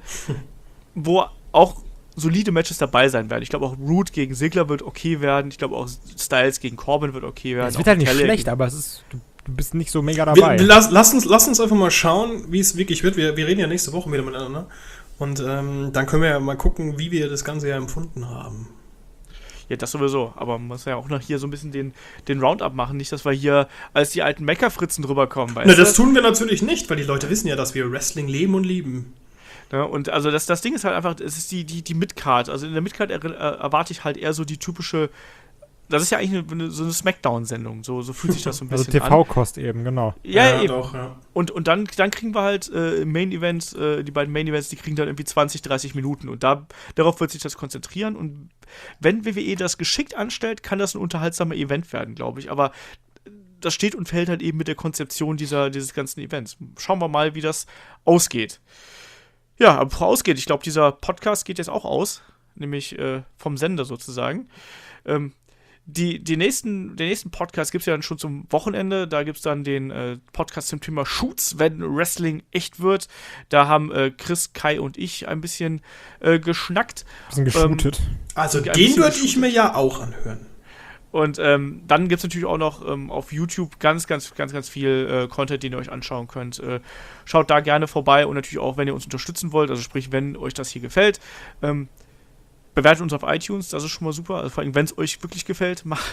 wo auch solide Matches dabei sein werden. Ich glaube auch Roode gegen Ziggler wird okay werden. Ich glaube auch Styles gegen Corbin wird okay werden. Es wird halt nicht Kelly schlecht, aber es ist, du, du bist nicht so mega dabei. Wir, lass, lass, uns, lass uns einfach mal schauen, wie es wirklich wird. Wir, wir reden ja nächste Woche wieder miteinander. Und ähm, dann können wir ja mal gucken, wie wir das Ganze ja empfunden haben. Ja, das sowieso. Aber man muss ja auch noch hier so ein bisschen den, den Roundup machen. Nicht, dass wir hier als die alten Meckerfritzen drüber kommen. Na, das tun wir natürlich nicht, weil die Leute wissen ja, dass wir Wrestling leben und lieben. Ja, und also das, das Ding ist halt einfach, es ist die, die, die Midcard. Also in der Midcard er, äh, erwarte ich halt eher so die typische, das ist ja eigentlich eine, so eine Smackdown-Sendung. So, so fühlt sich das so ein bisschen an. Also T V-Kost eben, genau. Ja, ja eben. Doch, ja. Und, und dann, dann kriegen wir halt äh, Main-Events, äh, die beiden Main-Events, die kriegen dann irgendwie zwanzig, dreißig Minuten. Und da, darauf wird sich das konzentrieren. Und wenn W W E das geschickt anstellt, kann das ein unterhaltsamer Event werden, glaube ich. Aber das steht und fällt halt eben mit der Konzeption dieser, dieses ganzen Events. Schauen wir mal, wie das ausgeht. Ja, aber bevor ausgeht, ich glaube, dieser Podcast geht jetzt auch aus, nämlich äh, vom Sender sozusagen. Ähm, die, die nächsten, den nächsten Podcast gibt es ja dann schon zum Wochenende. Da gibt es dann den äh, Podcast zum Thema Shoots, wenn Wrestling echt wird. Da haben äh, Chris, Kai und ich ein bisschen äh, geschnackt. Bisschen geshootet. Ähm, also den würde ich mir ja auch anhören. Und ähm, dann gibt es natürlich auch noch ähm, auf YouTube ganz, ganz, ganz, ganz viel äh, Content, den ihr euch anschauen könnt. Äh, schaut da gerne vorbei und natürlich auch, wenn ihr uns unterstützen wollt, also sprich, wenn euch das hier gefällt, ähm, bewertet uns auf iTunes, das ist schon mal super. Also vor allem, wenn es euch wirklich gefällt, macht.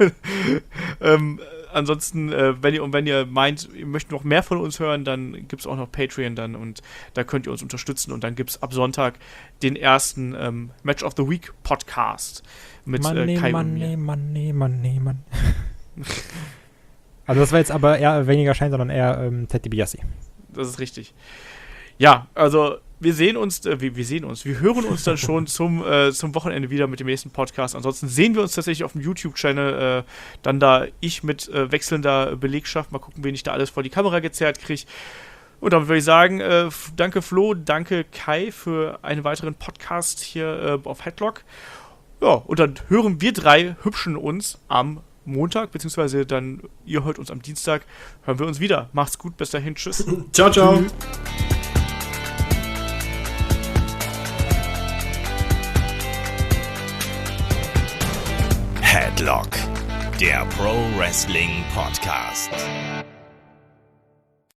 ähm, ansonsten, äh, wenn ihr und wenn ihr meint, ihr möchtet noch mehr von uns hören, dann gibt es auch noch Patreon dann und da könnt ihr uns unterstützen und dann gibt es ab Sonntag den ersten ähm, Match of the Week Podcast mit Money, äh, Kai Money, und mir. Money, Money, Money. Also das war jetzt aber eher weniger Schein, sondern eher ähm, Ted DiBiase. Das ist richtig. Ja, also wir sehen uns, äh, wir, wir sehen uns, wir hören uns dann schon zum, äh, zum Wochenende wieder mit dem nächsten Podcast. Ansonsten sehen wir uns tatsächlich auf dem YouTube-Channel, äh, dann da ich mit äh, wechselnder Belegschaft, mal gucken, wen ich da alles vor die Kamera gezerrt kriege. Und damit würde ich sagen, äh, danke Flo, danke Kai für einen weiteren Podcast hier äh, auf Headlock. Ja, und dann hören wir drei Hübschen uns am Montag, beziehungsweise dann, ihr hört uns am Dienstag, hören wir uns wieder. Macht's gut, bis dahin, tschüss. Ciao, ciao. Headlock, der Pro Wrestling Podcast.